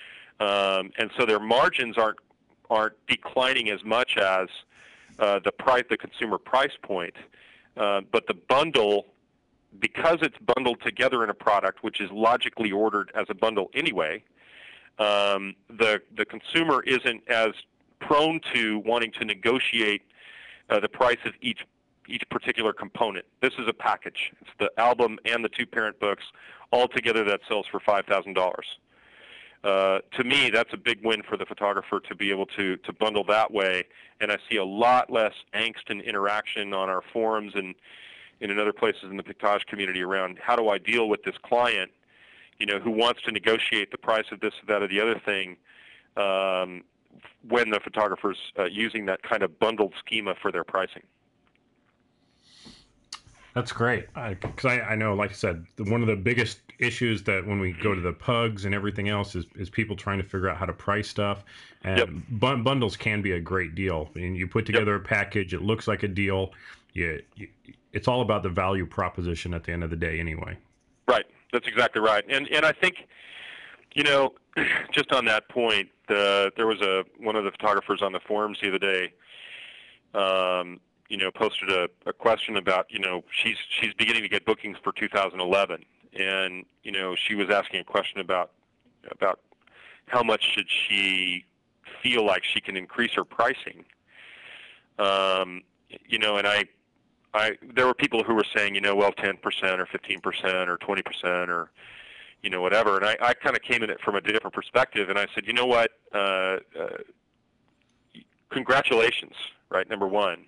Um, and so their margins aren't aren't declining as much as uh, the price, the consumer price point, uh, but the bundle, because it's bundled together in a product which is logically ordered as a bundle anyway, um, the the consumer isn't as prone to wanting to negotiate uh, the price of each each particular component. This is a package. It's the album and the two parent books all together that sells for five thousand dollars. Uh, to me, that's a big win for the photographer to be able to to bundle that way, and I see a lot less angst and interaction on our forums and and in other places in the Pictage community around how do I deal with this client, you know, who wants to negotiate the price of this, that, or the other thing, um, when the photographer's uh, using that kind of bundled schema for their pricing. That's great, because I, I, I know, like I said, the, one of the biggest issues that when we go to the pugs and everything else is, is people trying to figure out how to price stuff. And Yep. bun- bundles can be a great deal. I mean, you put together Yep. a package, it looks like a deal. You, you, it's all about the value proposition at the end of the day anyway. Right. That's exactly right. And and I think, you know, just on that point, uh, there was a one of the photographers on the forums the other day, um, you know, posted a, a question about, you know, she's she's beginning to get bookings for two thousand eleven, and you know, she was asking a question about about how much should she feel like she can increase her pricing. Um, you know, and I. I, there were people who were saying, you know, well, ten percent or fifteen percent or twenty percent or, you know, whatever. And I, I kind of came at it from a different perspective, and I said, you know what, uh, uh, congratulations, right, number one.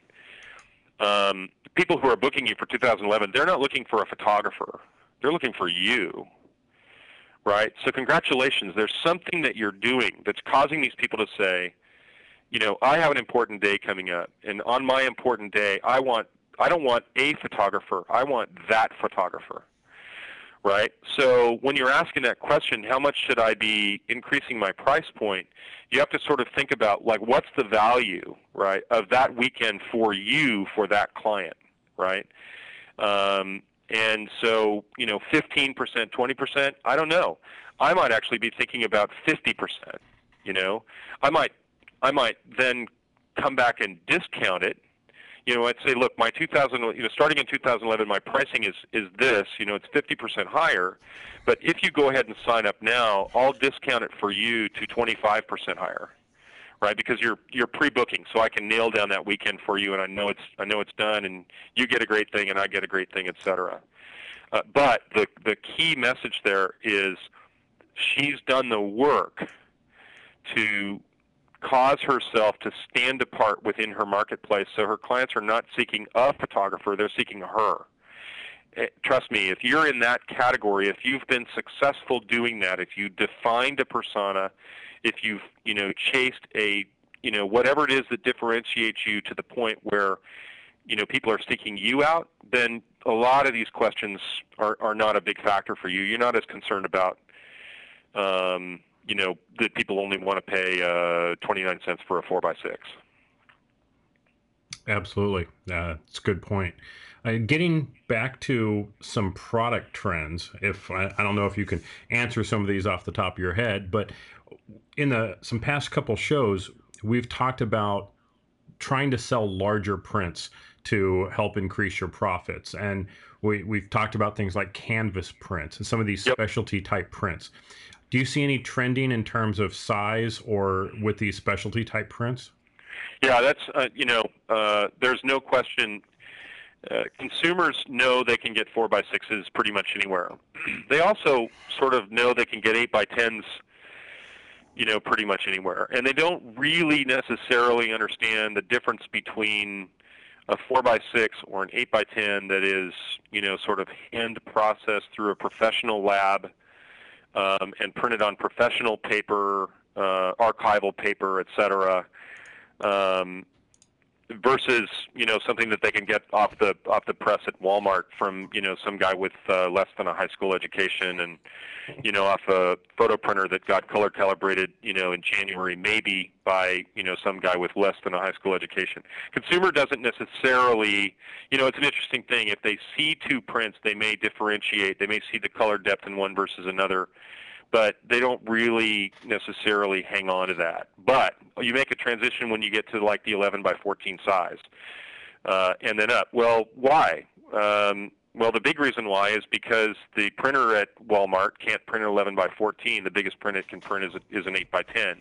Um, the people who are booking you for two thousand eleven, they're not looking for a photographer. They're looking for you, right? So congratulations. There's something that you're doing that's causing these people to say, you know, I have an important day coming up, and on my important day, I want I don't want a photographer. I want that photographer, right? So when you're asking that question, how much should I be increasing my price point, you have to sort of think about, like, what's the value, right, of that weekend for you, for that client, right? Um, and so, you know, fifteen percent, twenty percent, I don't know. I might actually be thinking about fifty percent, you know. I might, I might then come back and discount it. You know, I'd say, look, my two thousand, you know, starting in two thousand eleven, my pricing is is this. You know, it's fifty percent higher. But if you go ahead and sign up now, I'll discount it for you to twenty-five percent higher, right? Because you're you're pre-booking, so I can nail down that weekend for you, and I know it's I know it's done, and you get a great thing, and I get a great thing, et cetera. Uh, but the the key message there is she's done the work to cause herself to stand apart within her marketplace, so her clients are not seeking a photographer, they're seeking her. Trust me, if you're in that category, if you've been successful doing that, if you defined a persona, if you've, you know, chased a, you know, whatever it is that differentiates you to the point where, you know, people are seeking you out, then a lot of these questions are, are not a big factor for you. You're not as concerned about, um, you know, that people only want to pay uh, twenty-nine cents for a four by six. Absolutely. Uh, it's a good point. Uh, getting back to some product trends, if I, I don't know if you can answer some of these off the top of your head, but in the some past couple shows, we've talked about trying to sell larger prints to help increase your profits. And we, we've talked about things like canvas prints and some of these Yep. specialty type prints. Do you see any trending in terms of size or with these specialty type prints? Yeah, that's, uh, you know, uh, there's no question. Uh, consumers know they can get four by sixes pretty much anywhere. They also sort of know they can get eight by tens, you know, pretty much anywhere. And they don't really necessarily understand the difference between a four by six or an eight by ten that is, you know, sort of hand processed through a professional lab um, and printed on professional paper, uh, archival paper, et cetera, um, versus, you know, something that they can get off the off the press at Walmart from, you know, some guy with uh, less than a high school education and, you know, off a photo printer that got color calibrated, you know, in January, maybe by, you know, some guy with less than a high school education. Consumer doesn't necessarily, you know, it's an interesting thing. If they see two prints, they may differentiate. They may see the color depth in one versus another, but they don't really necessarily hang on to that. But you make a transition when you get to like the eleven by fourteen size uh, and then up. Well, why? Um, well, the big reason why is because the printer at Walmart can't print an eleven by fourteen. The biggest print it can print is, a, is an eight by ten.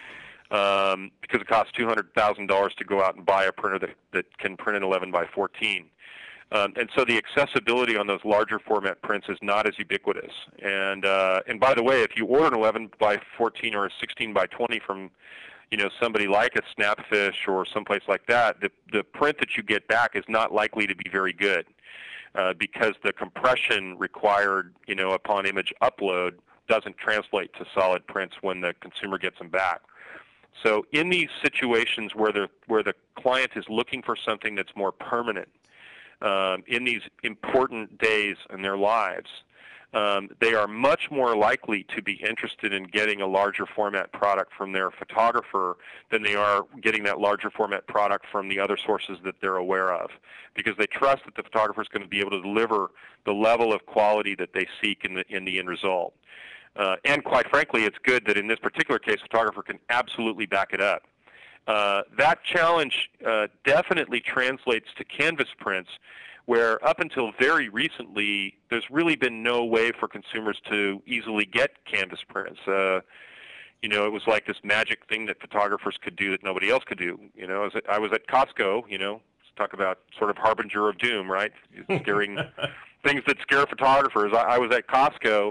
Um, because it costs two hundred thousand dollars to go out and buy a printer that, that can print an eleven by fourteen. Um, and so the accessibility on those larger format prints is not as ubiquitous. And uh, and by the way, if you order an eleven by fourteen or a sixteen by twenty from, you know, somebody like a Snapfish or someplace like that, the the print that you get back is not likely to be very good uh, because the compression required, you know, upon image upload doesn't translate to solid prints when the consumer gets them back. So in these situations where the where the client is looking for something that's more permanent, Um, in these important days in their lives, um, they are much more likely to be interested in getting a larger format product from their photographer than they are getting that larger format product from the other sources that they're aware of, because they trust that the photographer is going to be able to deliver the level of quality that they seek in the in the end result. Uh, and quite frankly, it's good that in this particular case, photographer can absolutely back it up. Uh, that challenge uh, definitely translates to canvas prints, where up until very recently, there's really been no way for consumers to easily get canvas prints. Uh, you know, it was like this magic thing that photographers could do that nobody else could do. You know, I was at, I was at Costco, you know, let's talk about sort of harbinger of doom, right? Scaring things that scare photographers. I, I was at Costco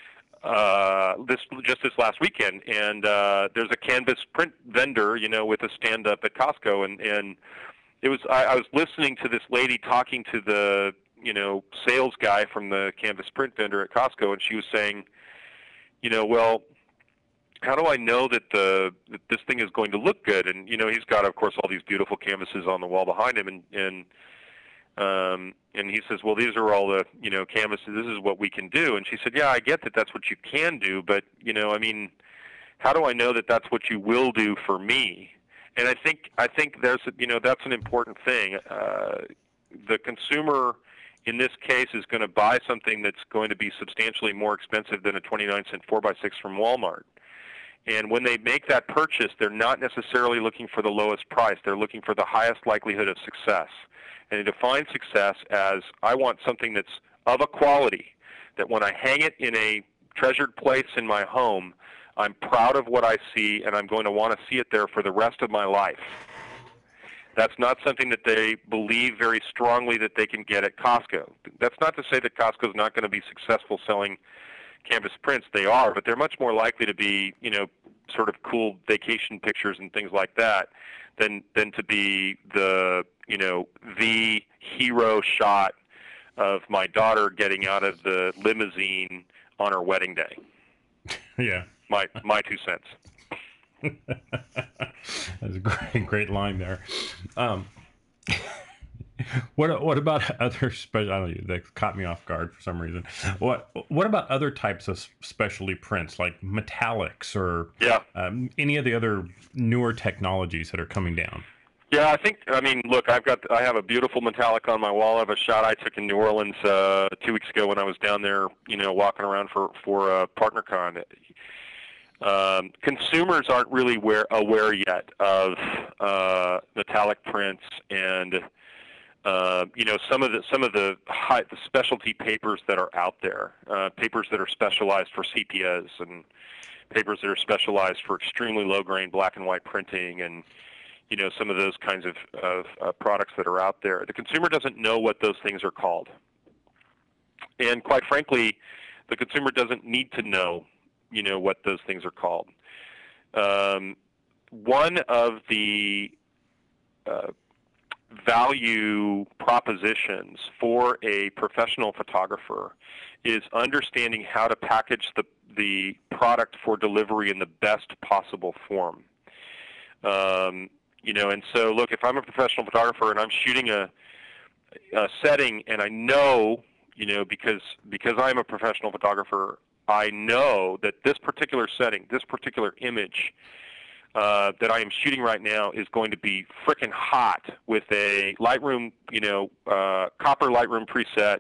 uh this just this last weekend, and uh there's a canvas print vendor, you know, with a stand up at Costco, and and it was I, I was listening to this lady talking to the, you know, sales guy from the canvas print vendor at Costco, and she was saying, you know, well, how do I know that the that this thing is going to look good? And you know, he's got, of course, all these beautiful canvases on the wall behind him, and and Um, and he says, well, these are all the, you know, canvases. This is what we can do. And she said, yeah, I get that that's what you can do, but, you know, I mean, how do I know that that's what you will do for me? And I think, I think there's, a, you know, that's an important thing. Uh, the consumer in this case is going to buy something that's going to be substantially more expensive than a twenty-nine cent four by six from Walmart. And when they make that purchase, they're not necessarily looking for the lowest price. They're looking for the highest likelihood of success. And they define success as, I want something that's of a quality that when I hang it in a treasured place in my home, I'm proud of what I see, and I'm going to want to see it there for the rest of my life. That's not something that they believe very strongly that they can get at Costco. That's not to say that Costco is not going to be successful selling canvas prints. They are, but they're much more likely to be, you know, sort of cool vacation pictures and things like that than than to be the, you know, the hero shot of my daughter getting out of the limousine on her wedding day. Yeah. My my two cents. That's a great, great line there. Um, what what about other special? I don't know, that caught me off guard for some reason. What what about other types of specialty prints, like metallics or Yeah. um, any of the other newer technologies that are coming down? Yeah, I think, I mean, look, I've got, I have a beautiful Metallic on my wall of a shot I took in New Orleans uh, two weeks ago when I was down there, you know, walking around for, for uh, PartnerCon. Um, consumers aren't really aware, aware yet of uh, metallic prints and, uh, you know, some of the, some of the, high, the specialty papers that are out there, uh, papers that are specialized for sepias and papers that are specialized for extremely low-grain black and white printing and, you know, some of those kinds of, of uh, products that are out there. The consumer doesn't know what those things are called. And quite frankly, the consumer doesn't need to know, you know, what those things are called. Um, one of the uh, value propositions for a professional photographer is understanding how to package the, the product for delivery in the best possible form. Um, You know, and so look, if I'm a professional photographer and I'm shooting a, a setting, and I know, you know, because because I'm a professional photographer, I know that this particular setting, this particular image uh, that I am shooting right now is going to be frickin' hot with a Lightroom, you know, uh, copper Lightroom preset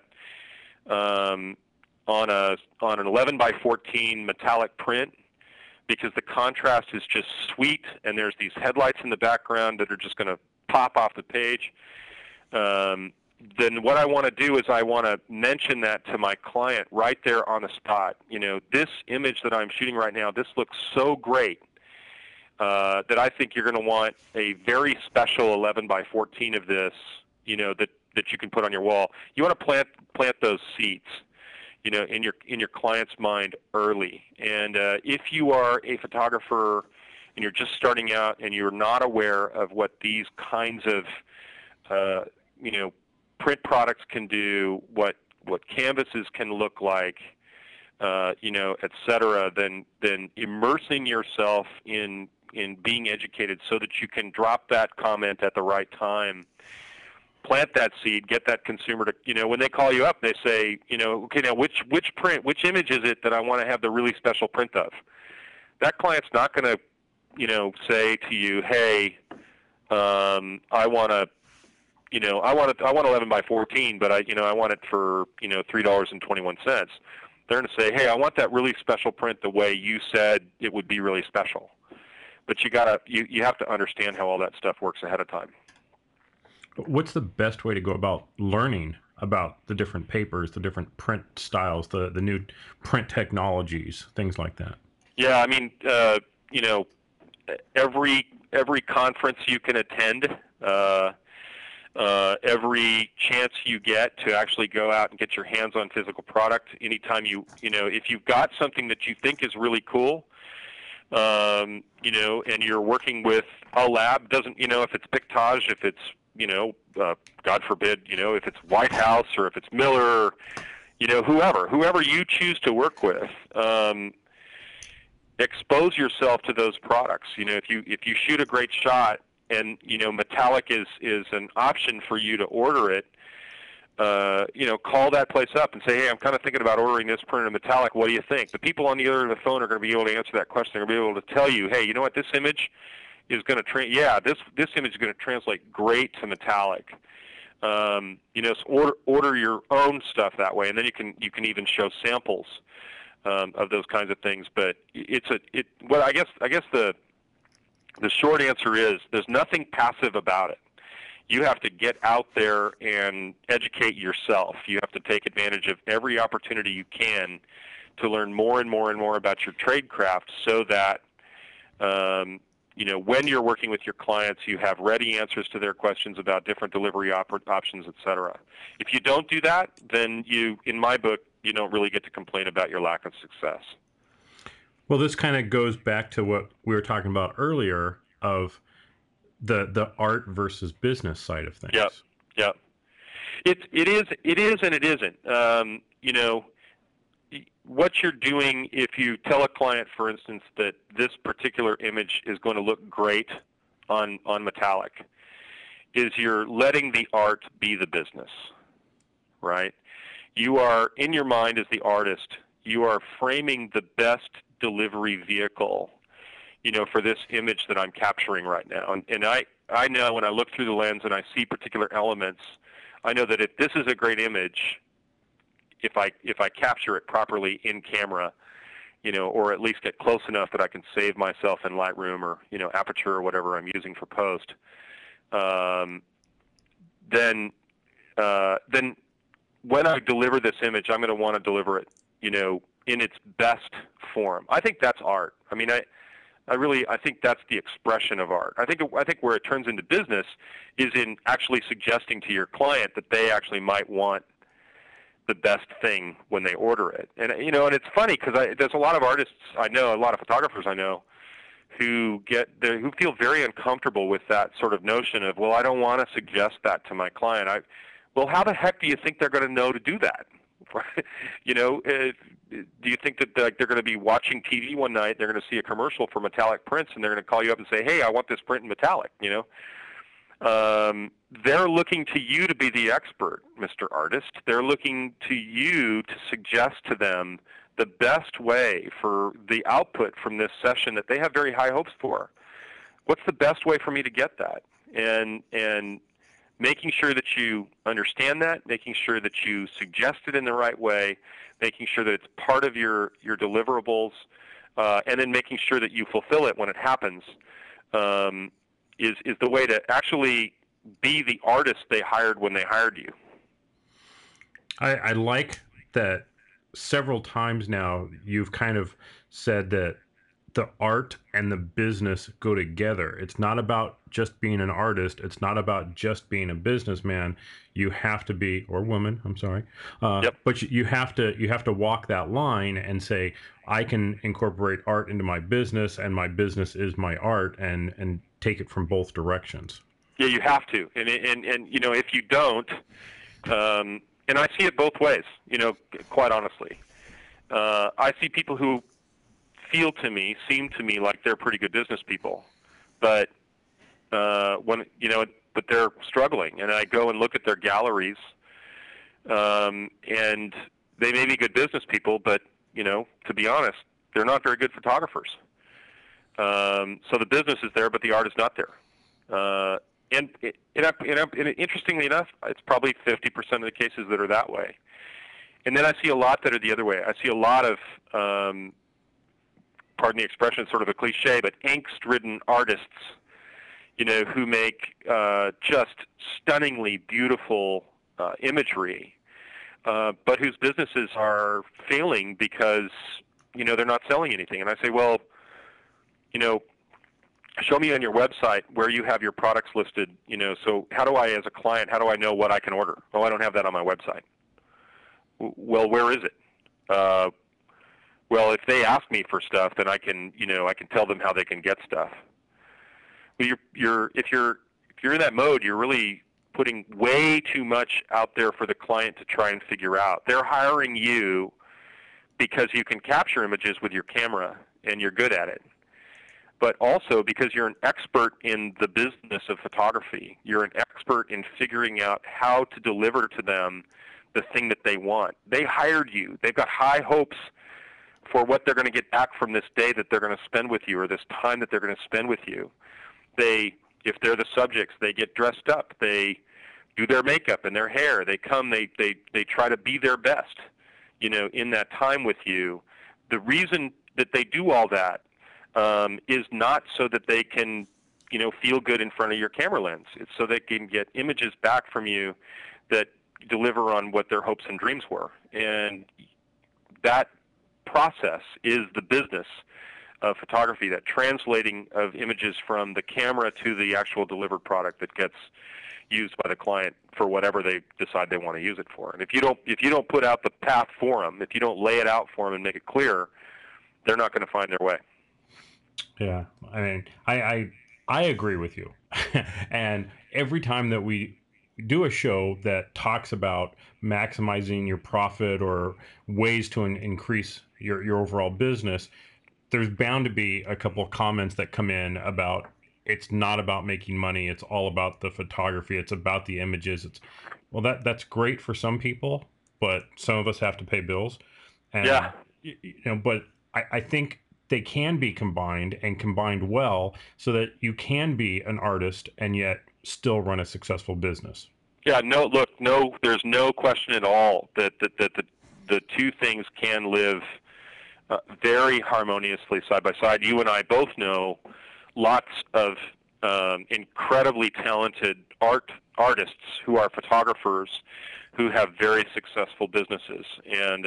um, on a on an eleven by fourteen metallic print, because the contrast is just sweet, and there's these headlights in the background that are just going to pop off the page. Um, then what I want to do is I want to mention that to my client right there on the spot. You know, this image that I'm shooting right now, this looks so great uh, that I think you're going to want a very special eleven by fourteen of this, you know, that, that you can put on your wall. You want to plant plant those seeds, you know, in your in your client's mind early. And uh, if you are a photographer and you're just starting out and you're not aware of what these kinds of, uh, you know, print products can do, what what canvases can look like, uh, you know, et cetera, then then immersing yourself in in being educated so that you can drop that comment at the right time. Plant that seed, get that consumer to, you know, when they call you up, they say, you know, okay, now which which print, which image is it that I want to have the really special print of? That client's not going to, you know, say to you, hey, um, I want to, you know, I want it, I want eleven by fourteen, but I, you know, I want it for, you know, three dollars and twenty-one cents. They're going to say, hey, I want that really special print the way you said it would be really special. But you gotta, you you have to understand how all that stuff works ahead of time. What's the best way to go about learning about the different papers, the different print styles, the, the new print technologies, things like that? Yeah, I mean, uh, you know, every every conference you can attend, uh, uh, every chance you get to actually go out and get your hands on physical product, anytime you, you know, if you've got something that you think is really cool, um, you know, and you're working with a lab, doesn't, you know, if it's Pictage, if it's, you know, uh, God forbid, you know, if it's White House or if it's Miller, you know, whoever, whoever you choose to work with, um, expose yourself to those products. You know, if you if you shoot a great shot and, you know, metallic is is an option for you to order it, uh, you know, call that place up and say, hey, I'm kind of thinking about ordering this print in metallic. What do you think? The people on the other end of the phone are going to be able to answer that question. They're going to be able to tell you, hey, you know what, this image is going to, tra- yeah, this this image is going to translate great to metallic. Um, you know, so order order your own stuff that way, and then you can you can even show samples um, of those kinds of things. But it's a it. Well, I guess I guess the the short answer is there's nothing passive about it. You have to get out there and educate yourself. You have to take advantage of every opportunity you can to learn more and more and more about your trade craft, so that um, you know, when you're working with your clients, you have ready answers to their questions about different delivery op- options, et cetera. If you don't do that, then you, in my book, you don't really get to complain about your lack of success. Well, this kind of goes back to what we were talking about earlier of the the art versus business side of things. Yep, yep. It it is it is and it isn't. Um, you know, what you're doing, if you tell a client, for instance, that this particular image is going to look great on on metallic, is you're letting the art be the business, right? You are, in your mind as the artist, you are framing the best delivery vehicle, you know, for this image that I'm capturing right now. And, and I, I know when I look through the lens and I see particular elements, I know that if this is a great image, if I if I capture it properly in camera, you know, or at least get close enough that I can save myself in Lightroom or, you know, Aperture or whatever I'm using for post, um, then uh, then when I deliver this image, I'm going to want to deliver it, you know, in its best form. I think that's art. I mean, I, I really, I think that's the expression of art. I think, I think where it turns into business is in actually suggesting to your client that they actually might want the best thing when they order it. And, you know, and it's funny because there's a lot of artists I know, a lot of photographers I know, who get who feel very uncomfortable with that sort of notion of, well, I don't want to suggest that to my client. I, well, how the heck do you think they're going to know to do that? You know, uh, do you think that like, they're going to be watching T V one night, they're going to see a commercial for metallic prints, and they're going to call you up and say, hey, I want this print in metallic, you know? Um, they're looking to you to be the expert, Mister Artist. They're looking to you to suggest to them the best way for the output from this session that they have very high hopes for. What's the best way for me to get that? And and making sure that you understand that, making sure that you suggest it in the right way, making sure that it's part of your, your deliverables, uh, and then making sure that you fulfill it when it happens, um, is, is the way to actually be the artist they hired when they hired you. I, I like that several times now you've kind of said that the art and the business go together. It's not about just being an artist. It's not about just being a businessman. You have to be, or woman, I'm sorry. Uh, yep. But you, you have to you have to walk that line and say, I can incorporate art into my business, and my business is my art, and and take it from both directions. Yeah, you have to. And and and you know, if you don't, um, and I see it both ways. You know, quite honestly, uh, I see people who feel to me, seem to me like they're pretty good business people, but uh, when you know, but they're struggling. And I go and look at their galleries, um, and they may be good business people, but you know, to be honest, they're not very good photographers. Um, so the business is there, but the art is not there. Uh, and, and, and, and interestingly enough, it's probably fifty percent of the cases that are that way. And then I see a lot that are the other way. I see a lot of um, pardon the expression, sort of a cliche, but angst-ridden artists, you know, who make uh, just stunningly beautiful uh, imagery, uh, but whose businesses are failing because, you know, they're not selling anything. And I say, well, you know, show me on your website where you have your products listed, you know, so how do I, as a client, how do I know what I can order? Oh, I don't have that on my website. Well, where is it? Uh, Well, if they ask me for stuff, then I can, you know, I can tell them how they can get stuff. But you're, you're, if you're, if you're in that mode, you're really putting way too much out there for the client to try and figure out. They're hiring you because you can capture images with your camera and you're good at it, but also because you're an expert in the business of photography. You're an expert in figuring out how to deliver to them the thing that they want. They hired you. They've got high hopes for what they're going to get back from this day that they're going to spend with you, or this time that they're going to spend with you. They, if they're the subjects, they get dressed up. They do their makeup and their hair. They come, they, they, they try to be their best, you know, in that time with you. The reason that they do all that um, is not so that they can, you know, feel good in front of your camera lens. It's so they can get images back from you that deliver on what their hopes and dreams were. And that process is the business of photography, that translating of images from the camera to the actual delivered product that gets used by the client for whatever they decide they want to use it for. And if you don't, if you don't put out the path for them, if you don't lay it out for them and make it clear, they're not going to find their way. Yeah, I mean, I I, I agree with you. And every time that we do a show that talks about maximizing your profit or ways to in- increase your, your overall business, there's bound to be a couple of comments that come in about it's not about making money. It's all about the photography. It's about the images. It's well, that that's great for some people, but some of us have to pay bills. And, Yeah. you know, but I, I think they can be combined and combined well so that you can be an artist and yet still run a successful business. Yeah, no, look, no, there's no question at all that, that, that the, the two things can live uh, very harmoniously side by side. You and I both know lots of um, incredibly talented art artists who are photographers who have very successful businesses. And,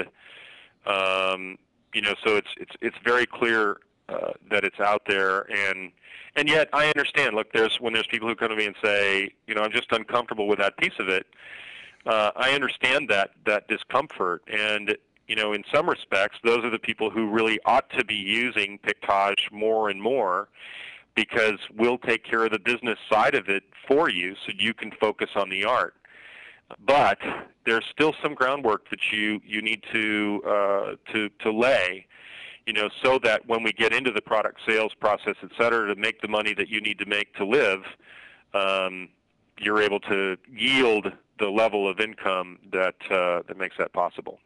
um, you know, so it's, it's, it's very clear uh, that it's out there. And, And yet, I understand. Look, there's when there's people who come to me and say, you know, I'm just uncomfortable with that piece of it. Uh, I understand that that discomfort, and you know, in some respects, those are the people who really ought to be using Pictage more and more, because we'll take care of the business side of it for you, so you can focus on the art. But there's still some groundwork that you you need to uh, to to lay. You know, so that when we get into the product sales process, et cetera, to make the money that you need to make to live, um, you're able to yield the level of income that uh, that makes that possible.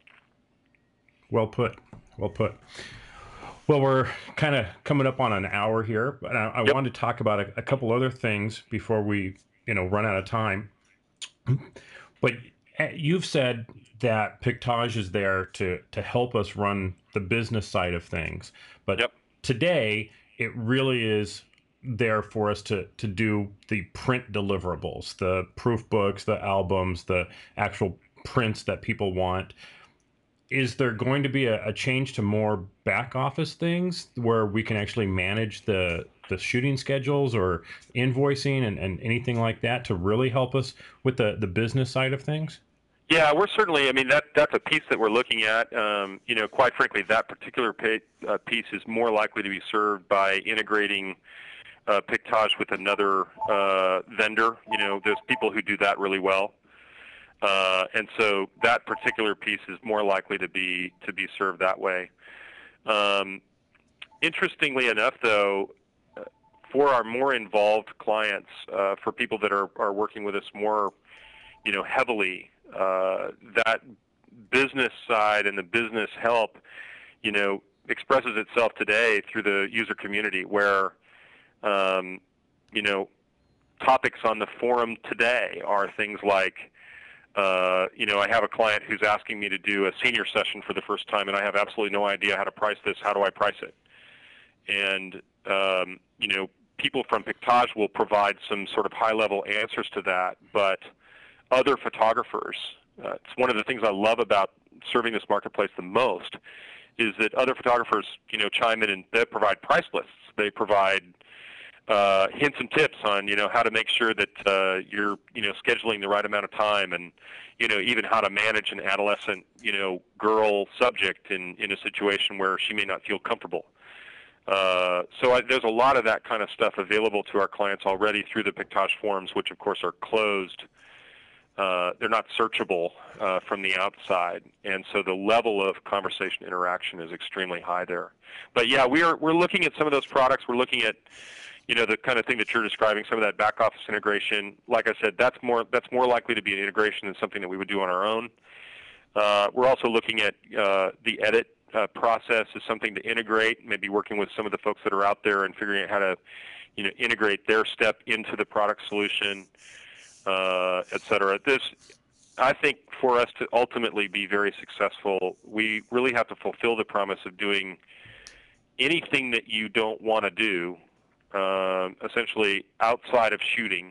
Well put. Well put. Well, we're kind of coming up on an hour here, but I, I Yep. wanted to talk about a, a couple other things before we, you know, run out of time. But you've said that Pictage is there to to help us run the business side of things. But Yep. today, it really is there for us to to do the print deliverables, the proof books, the albums, the actual prints that people want. Is there going to be a, a change to more back office things where we can actually manage the the shooting schedules or invoicing and, and anything like that to really help us with the, the business side of things? Yeah, we're certainly. I mean, that that's a piece that we're looking at. Um, you know, quite frankly, that particular pay, uh, piece is more likely to be served by integrating uh, Pictage with another uh, vendor. You know, there's people who do that really well, uh, and so that particular piece is more likely to be to be served that way. Um, interestingly enough, though, uh, for our more involved clients, uh, for people that are are working with us more, you know, heavily. Uh, that business side and the business help, you know, expresses itself today through the user community, where, um, you know, topics on the forum today are things like, uh, you know, I have a client who's asking me to do a senior session for the first time, and I have absolutely no idea how to price this. How do I price it? And, um, you know, people from Pictage will provide some sort of high-level answers to that, but other photographers, uh, it's one of the things I love about serving this marketplace the most, is that other photographers, you know, chime in and they provide price lists. They provide uh, hints and tips on, you know, how to make sure that uh, you're, you know, scheduling the right amount of time, and, you know, even how to manage an adolescent, you know, girl subject in, in a situation where she may not feel comfortable. Uh, so I, there's a lot of that kind of stuff available to our clients already through the Pictage forums, which of course are closed. Uh, they're not searchable uh, from the outside, and so the level of conversation interaction is extremely high there. But yeah, we are we're looking at some of those products. We're looking at, you know, the kind of thing that you're describing, some of that back office integration. Like I said, that's more that's more likely to be an integration than something that we would do on our own. Uh, we're also looking at uh, the edit uh, process as something to integrate. Maybe working with some of the folks that are out there and figuring out how to, you know, integrate their step into the product solution. Uh, et cetera. This, I think, for us to ultimately be very successful, we really have to fulfill the promise of doing anything that you don't want to do, uh, essentially outside of shooting,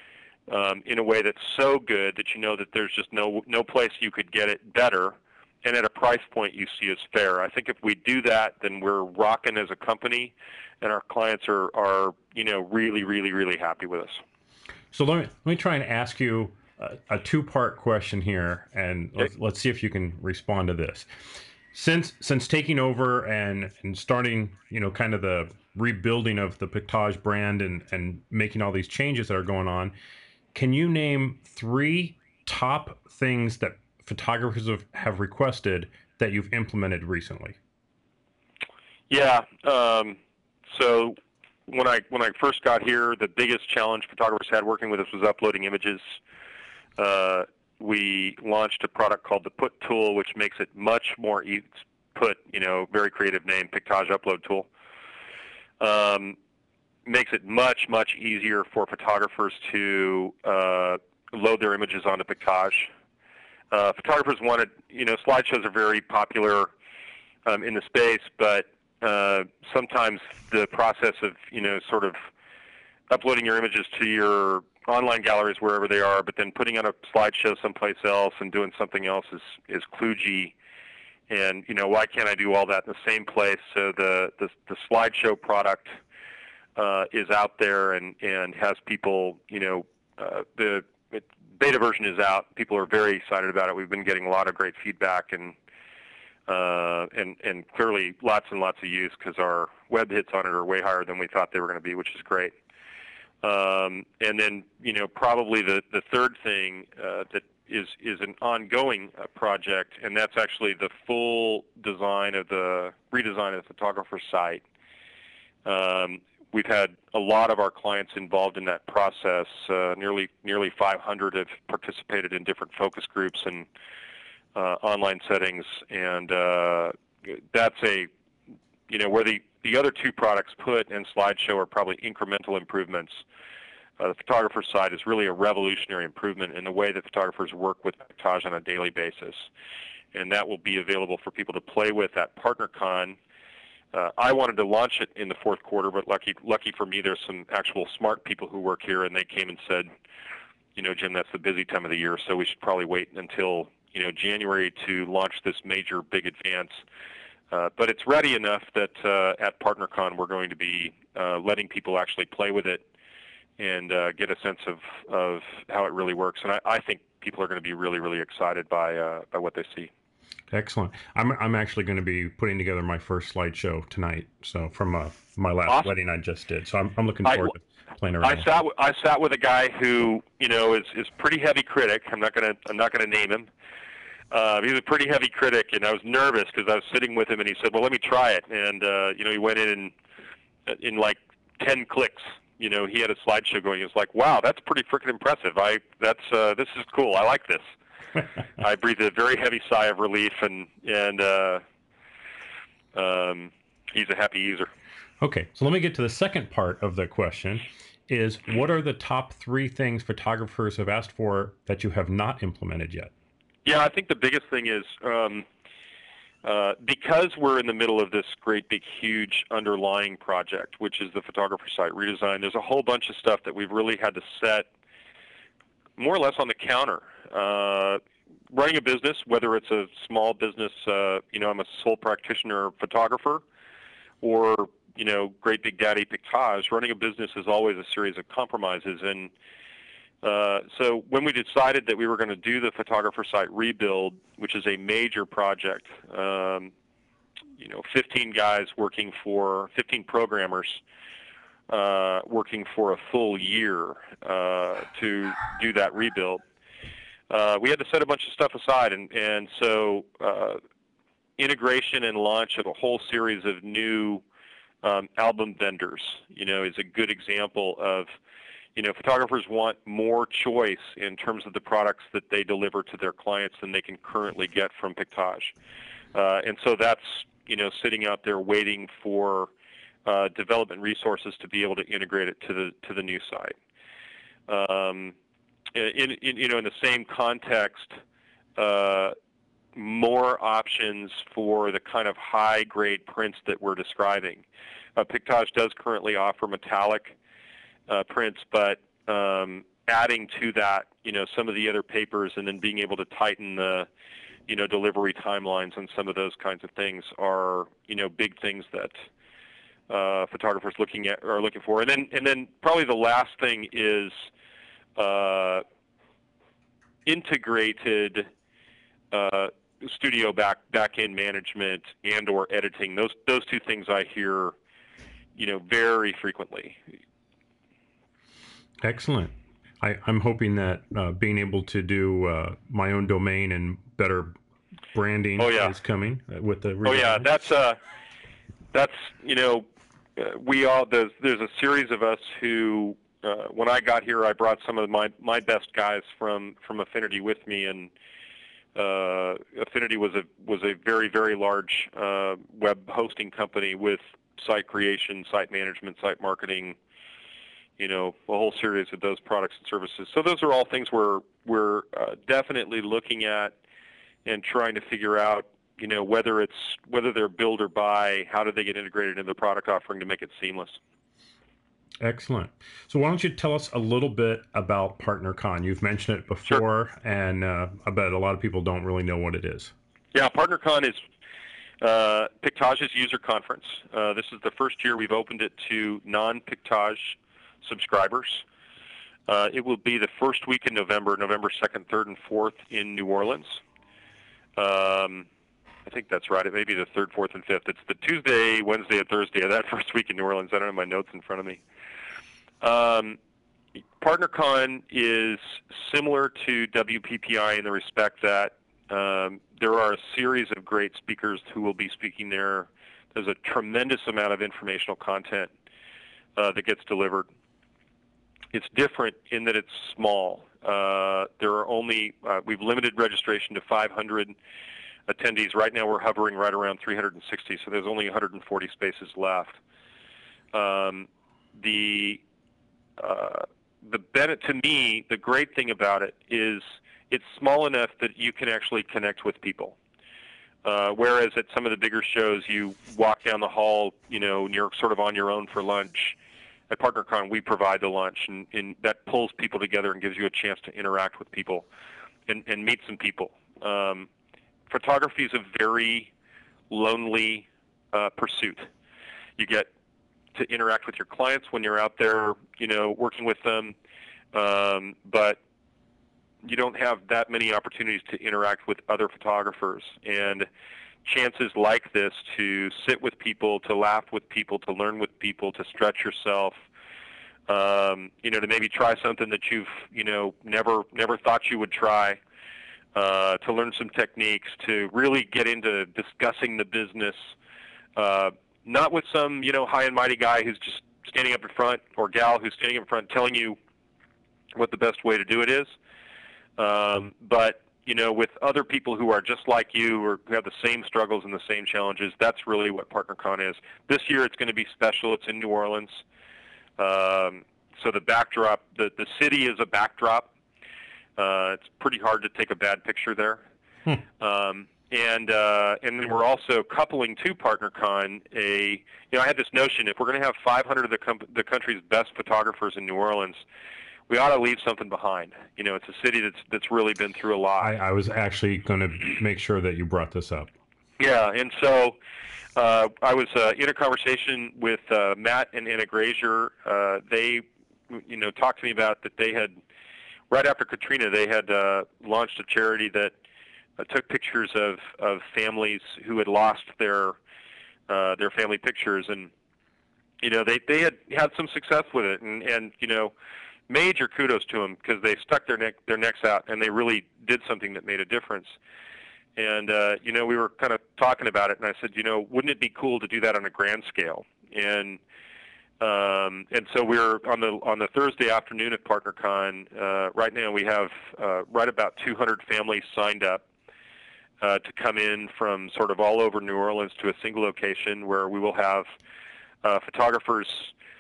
um, in a way that's so good that you know that there's just no no place you could get it better, and at a price point you see as fair. I think if we do that, then we're rocking as a company, and our clients are are you know really really really happy with us. So let me let me try and ask you a, a two-part question here, and let's, Okay. let's see if you can respond to this. Since since taking over and and starting, you know, kind of the rebuilding of the Pictage brand and and making all these changes that are going on, can you name three top things that photographers have, have requested that you've implemented recently? Yeah. Um, so. When I when I first got here, the biggest challenge photographers had working with us was uploading images. Uh, we launched a product called the Put Tool, which makes it much more e- put, you know, very creative name, Pictage Upload Tool. Um, makes it much, much easier for photographers to uh, load their images onto Pictage. Uh, photographers wanted, you know, slideshows are very popular um, in the space, but uh, sometimes the process of, you know, sort of uploading your images to your online galleries wherever they are, but then putting on a slideshow someplace else and doing something else is, is kludgy. And, you know, why can't I do all that in the same place? So the, the, the slideshow product uh, is out there and, and has people, you know, uh, the it, beta version is out. People are very excited about it. We've been getting a lot of great feedback and uh, and, and clearly lots and lots of use because our web hits on it are way higher than we thought they were going to be, which is great. Um, and then, you know, probably the, the third thing uh, that is is an ongoing uh, project, and that's actually the full design of the redesign of the photographer's site. Um, we've had a lot of our clients involved in that process. Uh, nearly nearly five hundred have participated in different focus groups and uh, online settings, and uh, that's a you know where the the other two products, Put and Slideshow, are probably incremental improvements. Uh, the photographer's side is really a revolutionary improvement in the way that photographers work with Pictage on a daily basis. And that will be available for people to play with at PartnerCon. Uh, I wanted to launch it in the fourth quarter, but lucky, lucky for me, there's some actual smart people who work here, and they came and said, you know, Jim, that's the busy time of the year, so we should probably wait until, you know, January to launch this major big advance. Uh, but it's ready enough that uh, at PartnerCon we're going to be uh, letting people actually play with it and uh, get a sense of, of how it really works. And I, I think people are going to be really, really excited by uh, by what they see. Excellent. I'm I'm actually going to be putting together my first slideshow tonight. So from uh, my last Awesome. wedding I just did. So I'm I'm looking forward I, to playing around. I sat w- I sat with a guy who you know is is pretty heavy critic. I'm not gonna I'm not gonna name him. Uh, he's a pretty heavy critic, and I was nervous because I was sitting with him, and he said, "Well, let me try it." And uh, you know, he went in and in like ten clicks. You know, he had a slideshow going. He was like, "Wow, that's pretty freaking impressive. I that's uh, this is cool. I like this." I breathed a very heavy sigh of relief, and and uh, um, he's a happy user. Okay, so let me get to the second part of the question. Is what are the top three things photographers have asked for that you have not implemented yet? Yeah, I think the biggest thing is um, uh, because we're in the middle of this great, big, huge underlying project, which is the photographer site redesign. There's a whole bunch of stuff that we've really had to set more or less on the counter. Uh, running a business, whether it's a small business, uh, you know, I'm a sole practitioner photographer, or you know, great big daddy Pictage. Running a business is always a series of compromises, and Uh, so when we decided that we were going to do the photographer site rebuild, which is a major project, um, you know, fifteen guys working for, fifteen programmers uh, working for a full year uh, to do that rebuild, uh, we had to set a bunch of stuff aside. And, and so uh, integration and launch of a whole series of new um, album vendors, you know, is a good example of, you know, photographers want more choice in terms of the products that they deliver to their clients than they can currently get from Pictage. Uh, and so that's, you know, sitting out there waiting for uh, development resources to be able to integrate it to the to the new site. Um, in, in, you know, in the same context, uh, more options for the kind of high-grade prints that we're describing. Uh, Pictage does currently offer metallic Uh, prints, but um, adding to that, you know, some of the other papers, and then being able to tighten the, you know, delivery timelines and some of those kinds of things are, you know, big things that uh, photographers looking at are looking for. And then, and then probably the last thing is uh, integrated uh, studio back back end management and or editing. Those those two things I hear, you know, very frequently. Excellent. I, I'm hoping that uh, being able to do uh, my own domain and better branding oh, yeah. is coming with the. Oh yeah, that's uh, that's you know, uh, we all there's there's a series of us who uh, when I got here, I brought some of my my best guys from from Affinity with me, and uh, Affinity was a was a very very large uh, web hosting company with site creation, site management, site marketing, you know, a whole series of those products and services. So those are all things we're we're uh, definitely looking at and trying to figure out, you know, whether it's whether they're build or buy, how do they get integrated into the product offering to make it seamless. Excellent. So why don't you tell us a little bit about PartnerCon? You've mentioned it before, Sure. and uh, I bet a lot of people don't really know what it is. Yeah, PartnerCon is uh, Pictage's user conference. Uh, this is the first year we've opened it to non-Pictage subscribers. Uh, it will be the first week in November, November second, third, and fourth in New Orleans. Um, I think that's right. It may be the third, fourth, and fifth. It's the Tuesday, Wednesday, and Thursday of that first week in New Orleans. I don't have my notes in front of me. Um, PartnerCon is similar to W P P I in the respect that um, there are a series of great speakers who will be speaking there. There's a tremendous amount of informational content uh, that gets delivered. It's different in that it's small. Uh, there are only, uh, we've limited registration to five hundred attendees. Right now we're hovering right around three hundred sixty, so there's only one hundred forty spaces left. Um, the uh, the benefit to me, the great thing about it is it's small enough that you can actually connect with people. Uh, whereas at some of the bigger shows, you walk down the hall, you know, and you're sort of on your own for lunch. At PartnerCon, we provide the lunch, and, and that pulls people together and gives you a chance to interact with people and, and meet some people. Um, photography is a very lonely uh, pursuit. You get to interact with your clients when you're out there, you know, working with them, um, but you don't have that many opportunities to interact with other photographers. And chances like this to sit with people, to laugh with people, to learn with people, to stretch yourself, um, you know, to maybe try something that you've, you know, never never thought you would try, uh, to learn some techniques, to really get into discussing the business, uh, not with some, you know, high and mighty guy who's just standing up in front, or gal who's standing up in front telling you what the best way to do it is, um, but you know, with other people who are just like you or who have the same struggles and the same challenges. That's really what PartnerCon is. This year it's going to be special. It's in New Orleans. Um, so the backdrop, the, the city is a backdrop. Uh, it's pretty hard to take a bad picture there. Hmm. Um, and uh, and then we're also coupling to PartnerCon a, you know, I had this notion, if we're going to have five hundred of the, com- the country's best photographers in New Orleans, we ought to leave something behind. You know, it's a city that's that's really been through a lot. I, I was actually going to make sure that you brought this up. Yeah, and so uh, I was uh, in a conversation with uh, Matt and Anna Grazier. Uh, they, you know, talked to me about that they had, right after Katrina, they had uh, launched a charity that uh, took pictures of, of families who had lost their uh, their family pictures, and you know, they they had had some success with it, and and you know. Major kudos to them because they stuck their neck their necks out and they really did something that made a difference. And uh, you know, we were kind of talking about it, and I said, you know, wouldn't it be cool to do that on a grand scale? And um, and so we're on the on the Thursday afternoon at PartnerCon. Uh, right now, we have uh, right about two hundred families signed up uh, to come in from sort of all over New Orleans to a single location where we will have uh, photographers.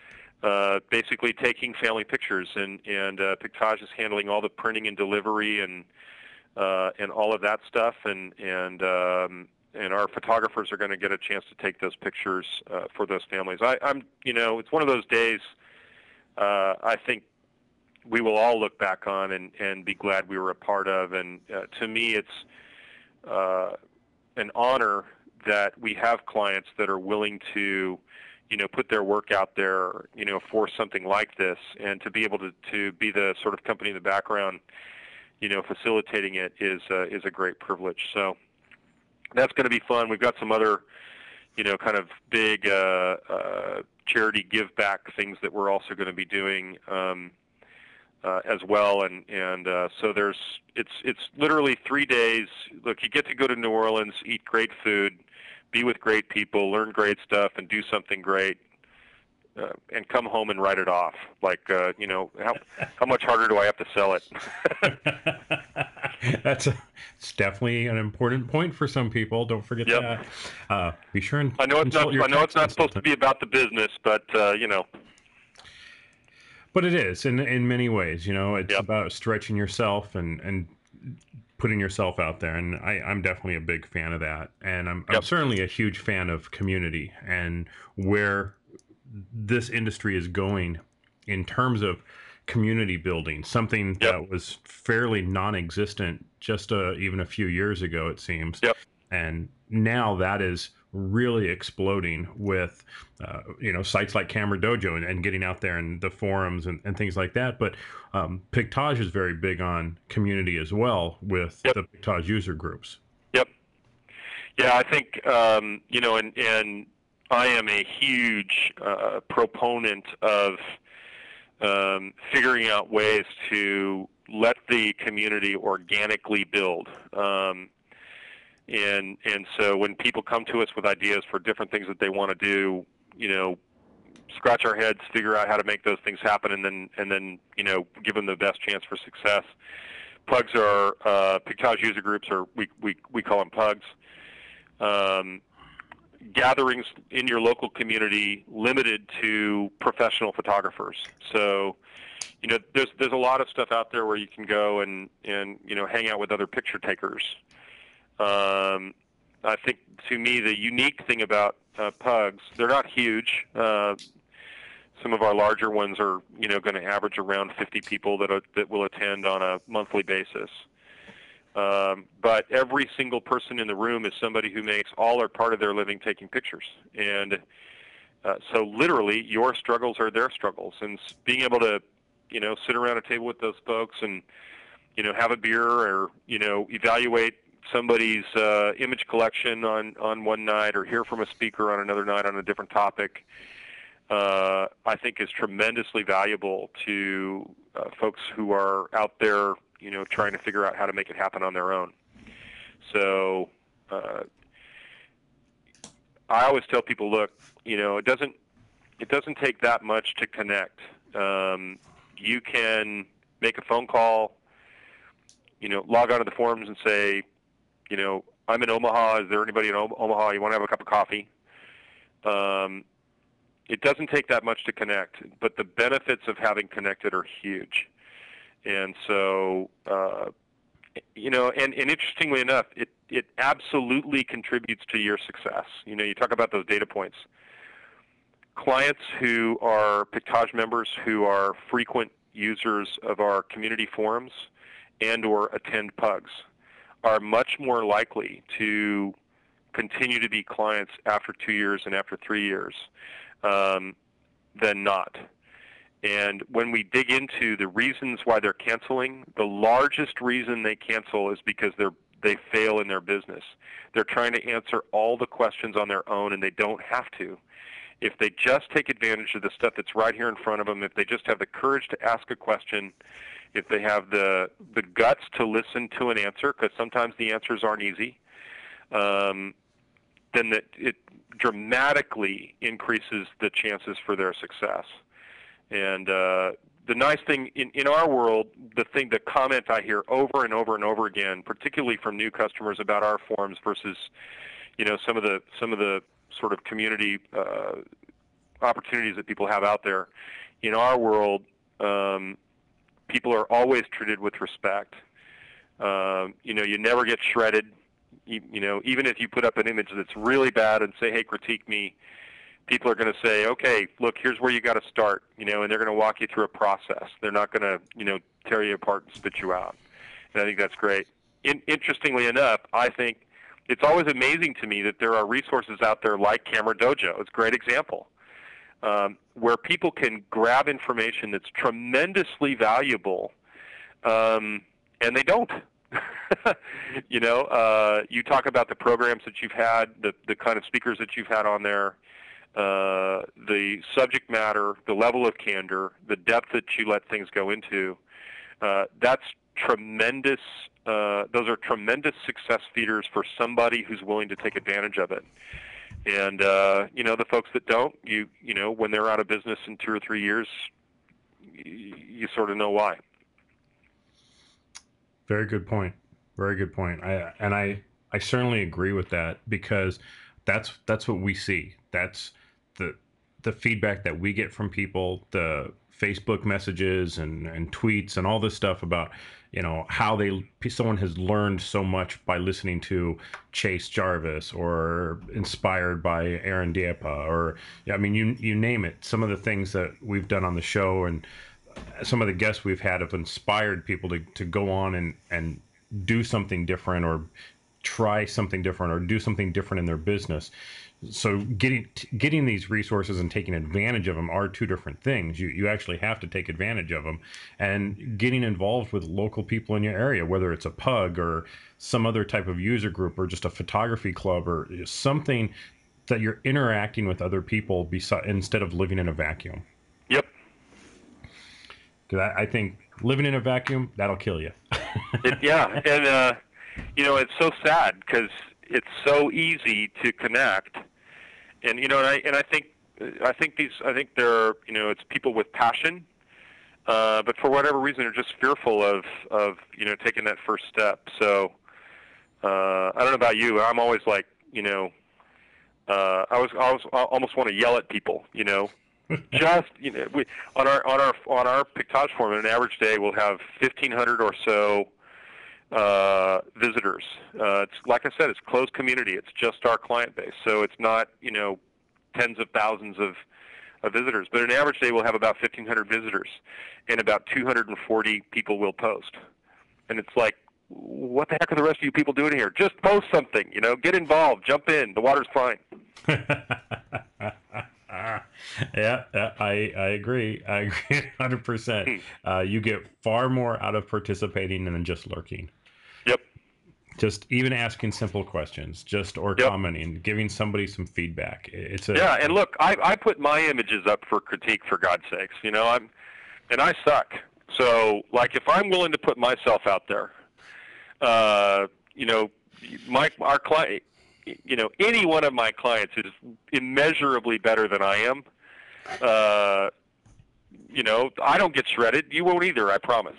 Uh, basically taking family pictures, and and uh, Pictage is handling all the printing and delivery and uh, and all of that stuff, and and um, and our photographers are going to get a chance to take those pictures uh, for those families. I, I'm you know it's one of those days uh, I think we will all look back on and, and be glad we were a part of, and uh, to me it's uh, an honor that we have clients that are willing to you know, put their work out there, you know, for something like this, and to be able to, to be the sort of company in the background, you know, facilitating it is uh, is a great privilege. So that's going to be fun. We've got some other, you know, kind of big uh, uh, charity give back things that we're also going to be doing um, uh, as well, and and uh, so there's it's it's literally three days. Look, you get to go to New Orleans, eat great food, be with great people, learn great stuff, and do something great, uh, and come home and write it off. Like, uh, you know, how how much harder do I have to sell it? That's a, it's definitely an important point for some people. Don't forget Yep. that. Uh, be sure and I know it's consult not. your I know tax it's not supposed to consultant. be about the business, but uh, you know. But it is in in many ways. You know, it's Yep. about stretching yourself and and putting yourself out there. And I, I'm definitely a big fan of that. And I'm I'm Yep. certainly a huge fan of community and where this industry is going in terms of community building, something Yep. that was fairly non-existent just uh, even a few years ago, it seems. Yep. And now that is really exploding with, uh, you know, sites like Camera Dojo and, and getting out there and the forums and, and things like that. But um, Pictage is very big on community as well with Yep. the Pictage user groups. Yep. Yeah, I think um, you know, and and I am a huge uh, proponent of um, figuring out ways to let the community organically build. Um, and and so when people come to us with ideas for different things that they want to do, you know, scratch our heads, figure out how to make those things happen, and then and then you know give them the best chance for success. Pugs are uh, Pictage user groups, or we we we call them pugs. Um, gatherings in your local community limited to professional photographers. So, you know, there's there's a lot of stuff out there where you can go and and you know hang out with other picture takers. Um, I think to me the unique thing about uh, pugs, they're not huge. Uh, some of our larger ones are you know going to average around fifty people that are, that will attend on a monthly basis. Um, but every single person in the room is somebody who makes all or part of their living taking pictures. And uh, so literally your struggles are their struggles. And being able to, you know, sit around a table with those folks and, you know, have a beer or, you know, evaluate somebody's uh, image collection on, on one night or hear from a speaker on another night on a different topic, uh, I think is tremendously valuable to uh, folks who are out there you know, trying to figure out how to make it happen on their own. So uh, I always tell people, look, you know, it doesn't it doesn't take that much to connect. Um, you can make a phone call, you know, log onto the forums and say, you know, I'm in Omaha. Is there anybody in Omaha? You want to have a cup of coffee? Um, it doesn't take that much to connect, but the benefits of having connected are huge. And so, uh, you know, and, and interestingly enough, it, it absolutely contributes to your success. You know, you talk about those data points. Clients who are Pictage members who are frequent users of our community forums and or attend pugs are much more likely to continue to be clients after two years and after three years um, than not. And when we dig into the reasons why they're canceling, the largest reason they cancel is because they're they fail in their business. They're trying to answer all the questions on their own, and they don't have to. If they just take advantage of the stuff that's right here in front of them, if they just have the courage to ask a question, if they have the the guts to listen to an answer, because sometimes the answers aren't easy, um, then that it dramatically increases the chances for their success. And uh, the nice thing in, in our world, the thing, the comment I hear over and over and over again, particularly from new customers about our forums versus, you know, some of the some of the sort of community uh, opportunities that people have out there. In our world, um, people are always treated with respect. Um, you know, you never get shredded. You, you know, even if you put up an image that's really bad and say, "Hey, critique me," people are going to say, okay, look, here's where you got to start, you know, and they're going to walk you through a process. They're not going to, you know, tear you apart and spit you out. And I think that's great. In, interestingly enough, I think it's always amazing to me that there are resources out there like Camera Dojo. It's a great example, um, where people can grab information that's tremendously valuable, um, and they don't. you know, uh, you talk about the programs that you've had, the, the kind of speakers that you've had on there, Uh, the subject matter, the level of candor, the depth that you let things go into, uh, that's tremendous. Uh, those are tremendous success feeders for somebody who's willing to take advantage of it. And, uh, you know, the folks that don't, you, you know, when they're out of business in two or three years, you, you sort of know why. Very good point. Very good point. I and I I certainly agree with that, because that's that's what we see. That's the the feedback that we get from people, the Facebook messages and, and tweets and all this stuff about, you know, how they someone has learned so much by listening to Chase Jarvis, or inspired by Aaron Dieppe, or I mean, you you name it. Some of the things that we've done on the show and some of the guests we've had have inspired people to, to go on and, and do something different, or try something different, or do something different in their business. So getting getting these resources and taking advantage of them are two different things. You you actually have to take advantage of them, and getting involved with local people in your area, whether it's a pug or some other type of user group, or just a photography club, or something that you're interacting with other people beside, instead of living in a vacuum. Yep. Because I, I think living in a vacuum, that'll kill you. it, yeah, and uh, you know, it's so sad because it's so easy to connect, and you know, and I and I think I think these I think they're you know it's people with passion, uh, but for whatever reason they're just fearful of of you know taking that first step. So uh, I don't know about you, I'm always like you know uh, I was I was I almost want to yell at people, you know. Just you know, we, on our on our on our Pictage forum, an average day we'll have fifteen hundred or so uh, visitors. Uh, it's like I said, it's closed community. It's just our client base, so it's not you know tens of thousands of, of visitors. But an average day we'll have about fifteen hundred visitors, and about two hundred forty people will post. And it's like, what the heck are the rest of you people doing here? Just post something, you know, get involved, jump in. The water's fine. yeah, I I agree. I agree one hundred percent. Uh, you get far more out of participating than just lurking. Yep. Just even asking simple questions, just or yep. commenting, giving somebody some feedback. It's a yeah. And look, I I put my images up for critique, for God's sakes. You know, I'm and I suck. So like, if I'm willing to put myself out there, uh, you know, my our client. You know, any one of my clients is immeasurably better than I am. Uh, you know, I don't get shredded. You won't either, I promise.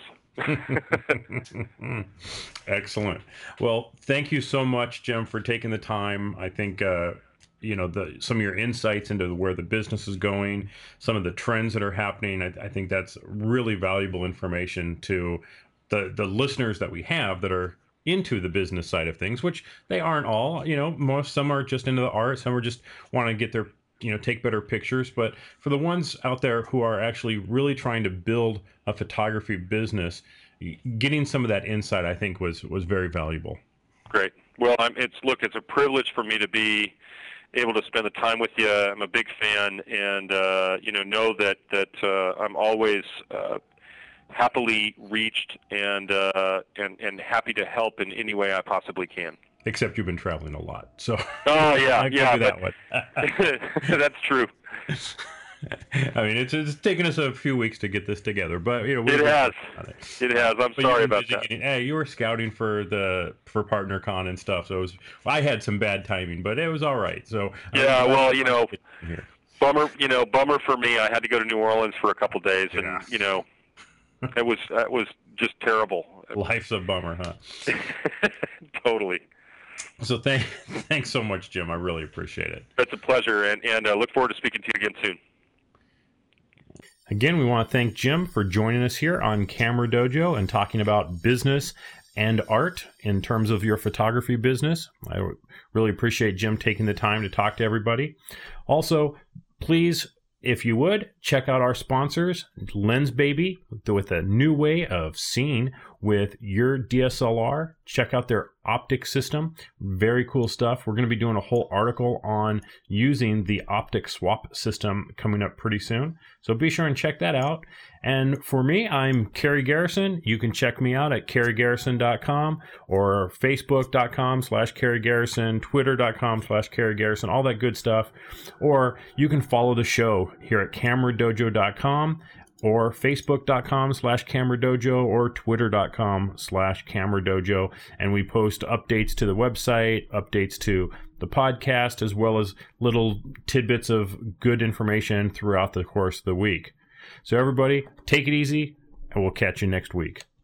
Excellent. Well, thank you so much, Jim, for taking the time. I think, uh, you know, the some of your insights into where the business is going, some of the trends that are happening. I, I think that's really valuable information to the, the listeners that we have that are into the business side of things, which they aren't all, you know, most, some are just into the art, some are just want to get their, you know, take better pictures. But for the ones out there who are actually really trying to build a photography business, getting some of that insight, I think was, was very valuable. Great. Well, I'm, it's, look, it's a privilege for me to be able to spend the time with you. I'm a big fan, and, uh, you know, know that, that, uh, I'm always, uh, happily reached and uh, and and happy to help in any way I possibly can. Except you've been traveling a lot, so. Oh yeah, I'll yeah, give you that one. That's true. I mean, it's it's taken us a few weeks to get this together, but you know, it has. It. it has. I'm but sorry about that. Getting, hey, you were scouting for the for PartnerCon and stuff, so it was. I had some bad timing, but it was all right. So yeah, well, you know, bummer. You know, bummer for me. I had to go to New Orleans for a couple days, and yeah. you know. It was it was just terrible. Life's a bummer, huh? Totally. So thank thanks so much, Jim. I really appreciate it. It's a pleasure, and and uh, look forward to speaking to you again soon. Again, we want to thank Jim for joining us here on Camera Dojo and talking about business and art in terms of your photography business. I really appreciate Jim taking the time to talk to everybody. Also, please, if you would, check out our sponsors, Lensbaby, with a new way of seeing with your D S L R. Check out their optic system. Very cool stuff. We're going to be doing a whole article on using the optic swap system coming up pretty soon. So be sure and check that out. And for me, I'm Kerry Garrison. You can check me out at kerry garrison dot com or facebook dot com slash kerry garrison, twitter dot com slash kerry garrison, all that good stuff. Or you can follow the show here at camera dojo dot com or facebook dot com slash camera dojo or twitter dot com slash camera dojo. And we post updates to the website, updates to the podcast, as well as little tidbits of good information throughout the course of the week. So everybody, take it easy, and we'll catch you next week.